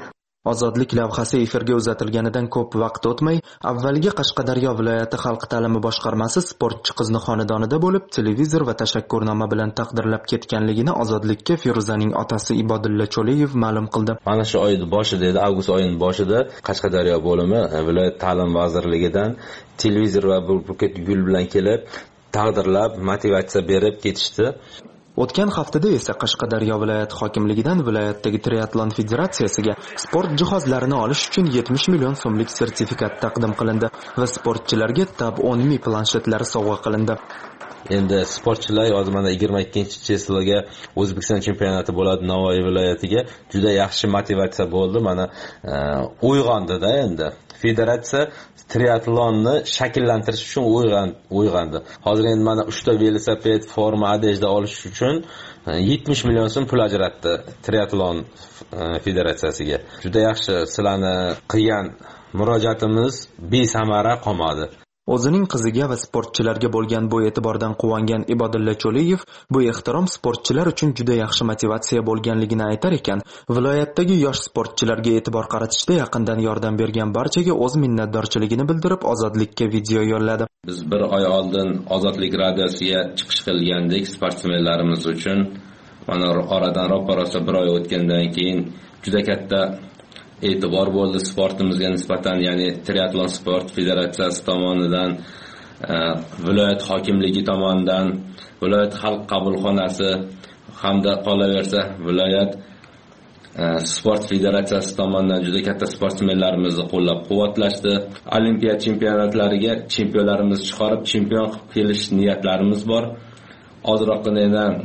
Ozodlik lavhasi efirga uzatilganidan ko'p vaqt o'tmay, avvalgi Qashqadaryo viloyati xalq ta'limi boshqarmasi sportchi qizni xonadonida bo'lib, televizor va tashakkurnoma bilan taqdirlab ketganligini Ozodlikka Feruzaning otasi Ibodulla Cho'liyev ma'lum qildi. Mana shu oyning boshida edi, avgust oyining boshida Qashqadaryo bo'limi viloyat ta'lim vazirligidan televizor va buket gul bilan kelib, taqdirlab, motivatsiya berib ketishdi. O'tgan haftada esa Qashqadaryo viloyat hokimligidan viloyatdagi triatlon federatsiyasiga sport jihozlarini olish uchun 70 million so'mlik sertifikat taqdim qilindi va sportchilarga Tab 10 planshetlari sovg'a qilindi. Endi sportchilar hozir mana 22-cheslga O'zbekiston chempionati bo'ladi Navoiy viloyatiga juda yaxshi motivatsiya bo'ldi. Mana uyg'ondi-da endi. Federatsiya triatlonni shakllantirish uchun uyg'ondi. Hozir endi mana 3 ta velosiped, forma, adejda olish uchun 70 million so'm pul ajratdi triatlon federatsiyasiga. Juda yaxshi, sizlarni qilgan murojaatimiz besamara qolmadi. O'zining qiziga va sportchilarga bo'lgan bu e'tibordan quvongan Ibodulla Cho'liyev bu ehtirom sportchilar uchun juda yaxshi motivatsiya bo'lganligini aytar ekan, viloyatdagi yosh sportchilarga e'tibor qaratishda yaqindan yordam bergan barchaga o'z minnatdorchiligini bildirib, Ozodlikka video yo'lladi. Biz bir oy oldin Ozodlik radiosiga chiqish qilgandik sportsmenlarimiz uchun. Mana oradan ro'parosa bir oy o'tgandan keyin juda katta e'tibor bo'ldi sportimizga nisbatan, ya'ni triatlon sport federatsiyasi tomonidan, viloyat hokimligi tomonidan, viloyat xalq qabulxonasi hamda qolaversa viloyat sport federatsiyasi tomonidan juda katta sportsmenlarimizni qo'llab-quvvatlashdi. Olimpiya chempionatlariga chempionlarimizni chiqarib, chempion qilish niyatlarimiz bor. Ozroqgina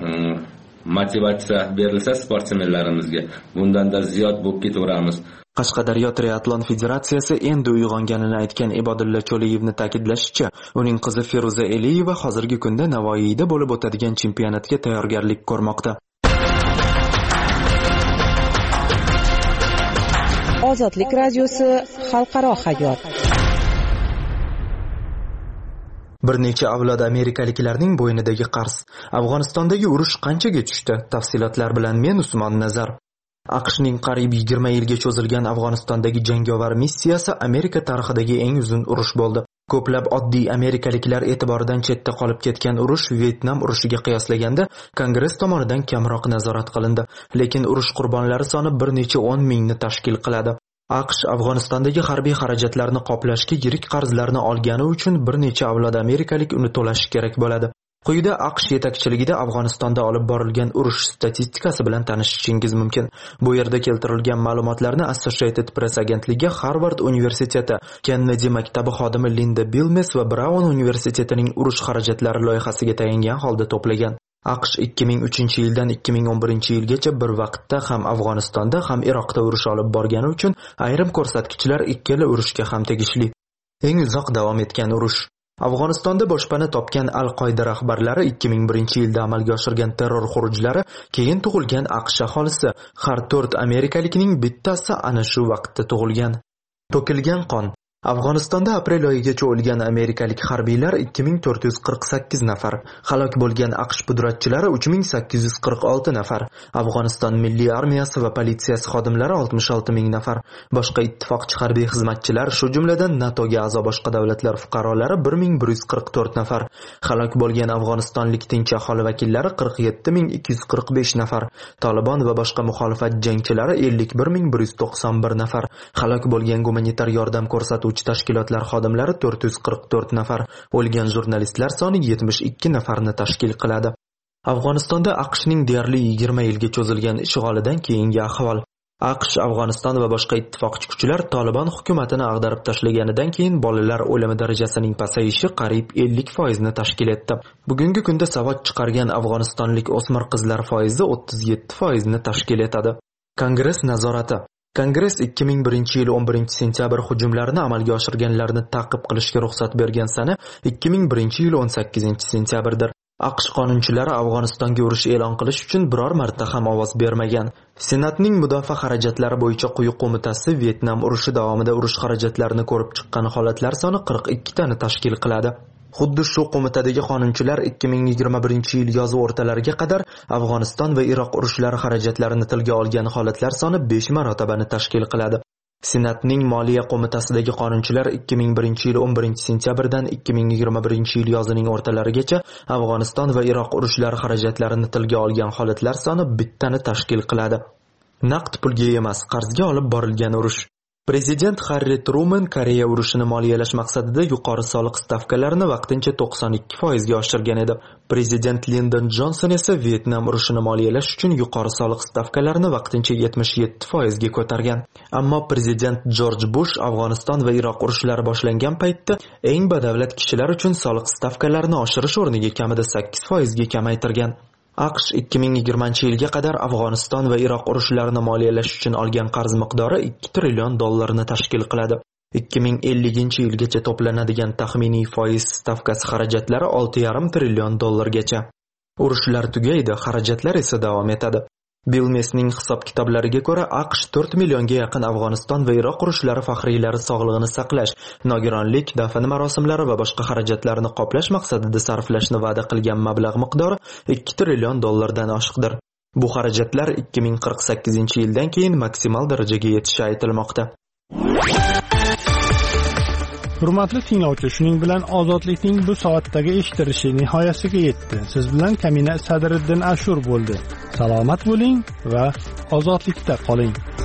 motivatsiya berilsa sportsmenlarimizga, bundan-da ziyod bo'lib ketaveramiz. Qashqadaryo triatlon federatsiyasi endi uyg'onganini aytgan Ibodulla Cho'liyevni ta'kidlashicha, uning qizi Feruza Eliyeva hozirgi kunda Navoiyda bo'lib o'tadigan chempionatga tayyorgarlik ko'rmoqda. Ozodlik radiosi xalqaro hayot. Bir necha avlod amerikaliklarning bo'ynidagi qarz. Afg'onistondagi urush qanchaga tushdi? Tafsilotlar bilan men Usmon Nazar. AQShning qariyb 20 yilga cho'zilgan Afg'onistondagi jangovar missiyasi Amerika tarixidagi eng uzun urush bo'ldi. Ko'plab oddiy amerikaliklar e'tiboridan chetda qolib ketgan urush Vyetnam urushiga qiyoslaganda Kongress tomonidan kamroq nazorat qilindi, lekin urush qurbonlari soni bir necha 10 mingni tashkil qiladi. AQSh Afg'onistondagi harbiy xarajatlarni qoplashga yirik qarzlarni olgani uchun bir necha avlod amerikalik uni to'lashi kerak bo'ladi. Quyida AQSh yetakchiligida Afg'onistonda olib borilgan urush statistikasi bilan tanishishingiz mumkin. Bu yerda keltirilgan ma'lumotlarni Associated Press agentligi, Harvard universiteti, Kennedy maktabi xodimi Linda Bilmes va Brown universitetining urush xarajatlari loyihasiga tayangan holda to'plagan. AQSh 2003-yildan 2011-yilgacha bir vaqtda ham Afg'onistonda ham Iroqda urush olib borgani uchun ayrim ko'rsatkichlar ikkala urushga ham tegishli. Eng uzoq davom etgan urush. Afg'onistonda boshpana topgan Al-Qoida rahbarlari 2001-yilda amalga oshirgan terror xurujlari, keyin tug'ilgan AQSh aholisi, har 4 amerikalikning bittasi ana shu vaqtda tug'ilgan. To'kilgan qon. Afg'onistonda aprel oyigacha o'lgan amerikalik harbiylar 2448 nafar, halok bo'lgan AQSh pudratchilari 3846 nafar, Afg'oniston milliy armiyasi va politsiyasi xodimlari 66 ming nafar, boshqa ittifoqchi harbiy xizmatchilar, shu jumladan NATOga a'zo boshqa davlatlar fuqarolari 1144 nafar, halok bo'lgan afg'onistonlik tinch aholi vakillari 47245 nafar, Tolibon va boshqa muxolifat jangchilari 51191 nafar, halok bo'lgan gumanitar yordam ko'rsatuvchi tashkilotlar xodimlari 444 nafar, o'lgan jurnalistlar soni 72 nafarni tashkil qiladi. Afg'onistonda AQShning deyarli 20 yilga cho'zilgan ishg'olidan keyingi ahvol. AQSh, Afg'oniston va boshqa ittifoqchi kuchlar Tolibon hukumatini ag'darib tashlaganidan keyin bolalar o'limi darajasining pasayishi qariyb 50% ni tashkil etdi. Bugungi kunda savod chiqargan afg'onistonlik o'smir qizlar foizi 37% ni tashkil etadi. Kongress nazorati. Kongress 2001-yil 11-sentyabr hujumlarini amalga oshirganlarni ta'qib qilishga ruxsat bergan sana 2001-yil 18-sentyabrdir. AQSh qonunchilari Afg'onistonga urush e'lon qilish uchun biror marta ham ovoz bermagan. Senatning mudofaa xarajatlari bo'yicha quyi qo'mitasi Vyetnam urushi davomida urush xarajatlarini ko'rib chiqqan holatlar soni 42 tani tashkil qiladi. Xuddi shu qo'mitadagi qonunchilar 2021-yil yoz o'rtalariga qadar Afg'oniston va Iroq urushlari xarajatlarini tilga olgan holatlar soni 5 marotabani tashkil qiladi. Senatning Moliya qo'mitasidagi qonunchilar 2001-yil 11-sentyabrdan 2021-yil yozining o'rtalarigacha Afg'oniston va Iroq urushlari xarajatlarini tilga olgan holatlar soni bittani tashkil qiladi. Naqd pulga emas, qarzga olib borilgan urush. Prezident Harri Truman Koreya urushini moliyalash maqsadida yuqori soliq stavkalarini vaqtincha 92% ga oshirgan edi. Prezident Lyndon Johnson esa Vietnam urushini moliyalash uchun yuqori soliq stavkalarini vaqtincha 77% ga ko'targan. Ammo prezident Jorj Bush Afg'oniston va Iroq urushlari boshlangan paytda eng badavlat kishilar uchun soliq stavkalarini oshirish o'rniga kamida 8% ga kamaytirgan. AQSh 2020-yilga qadar Afg'oniston va Iroq urushlarini moliyalash uchun olgan qarz miqdori $2 trillion tashkil qiladi. 2050-yilgacha to'planadigan taxminiy foiz stavkasi xarajatlari $6,5 trillion gacha. Urushlar tugaydi, xarajatlar esa davom etadi. Bilmesning hisob-kitoblariga ko'ra, AQSh 4 millionga yaqin Afg'oniston va Iroq urushlari faxriylari sog'lig'ini saqlash, nogironlik, dafn marosimlari va boshqa xarajatlarni qoplash maqsadida sarflashni va'da qilgan mablag' miqdori $2 trillion dan oshiqdir. Bu xarajatlar 2048-yildan keyin maksimal darajaga yetishi aytilmoqda. Hurmatli tinglovchi, shuning bilan ozodlikning bu soatdagi eshittirishi nihoyasiga yetdi. Siz bilan Kamina Sadriddin Ashur bo'ldi. Salomat bo'ling va ozodlikda qoling.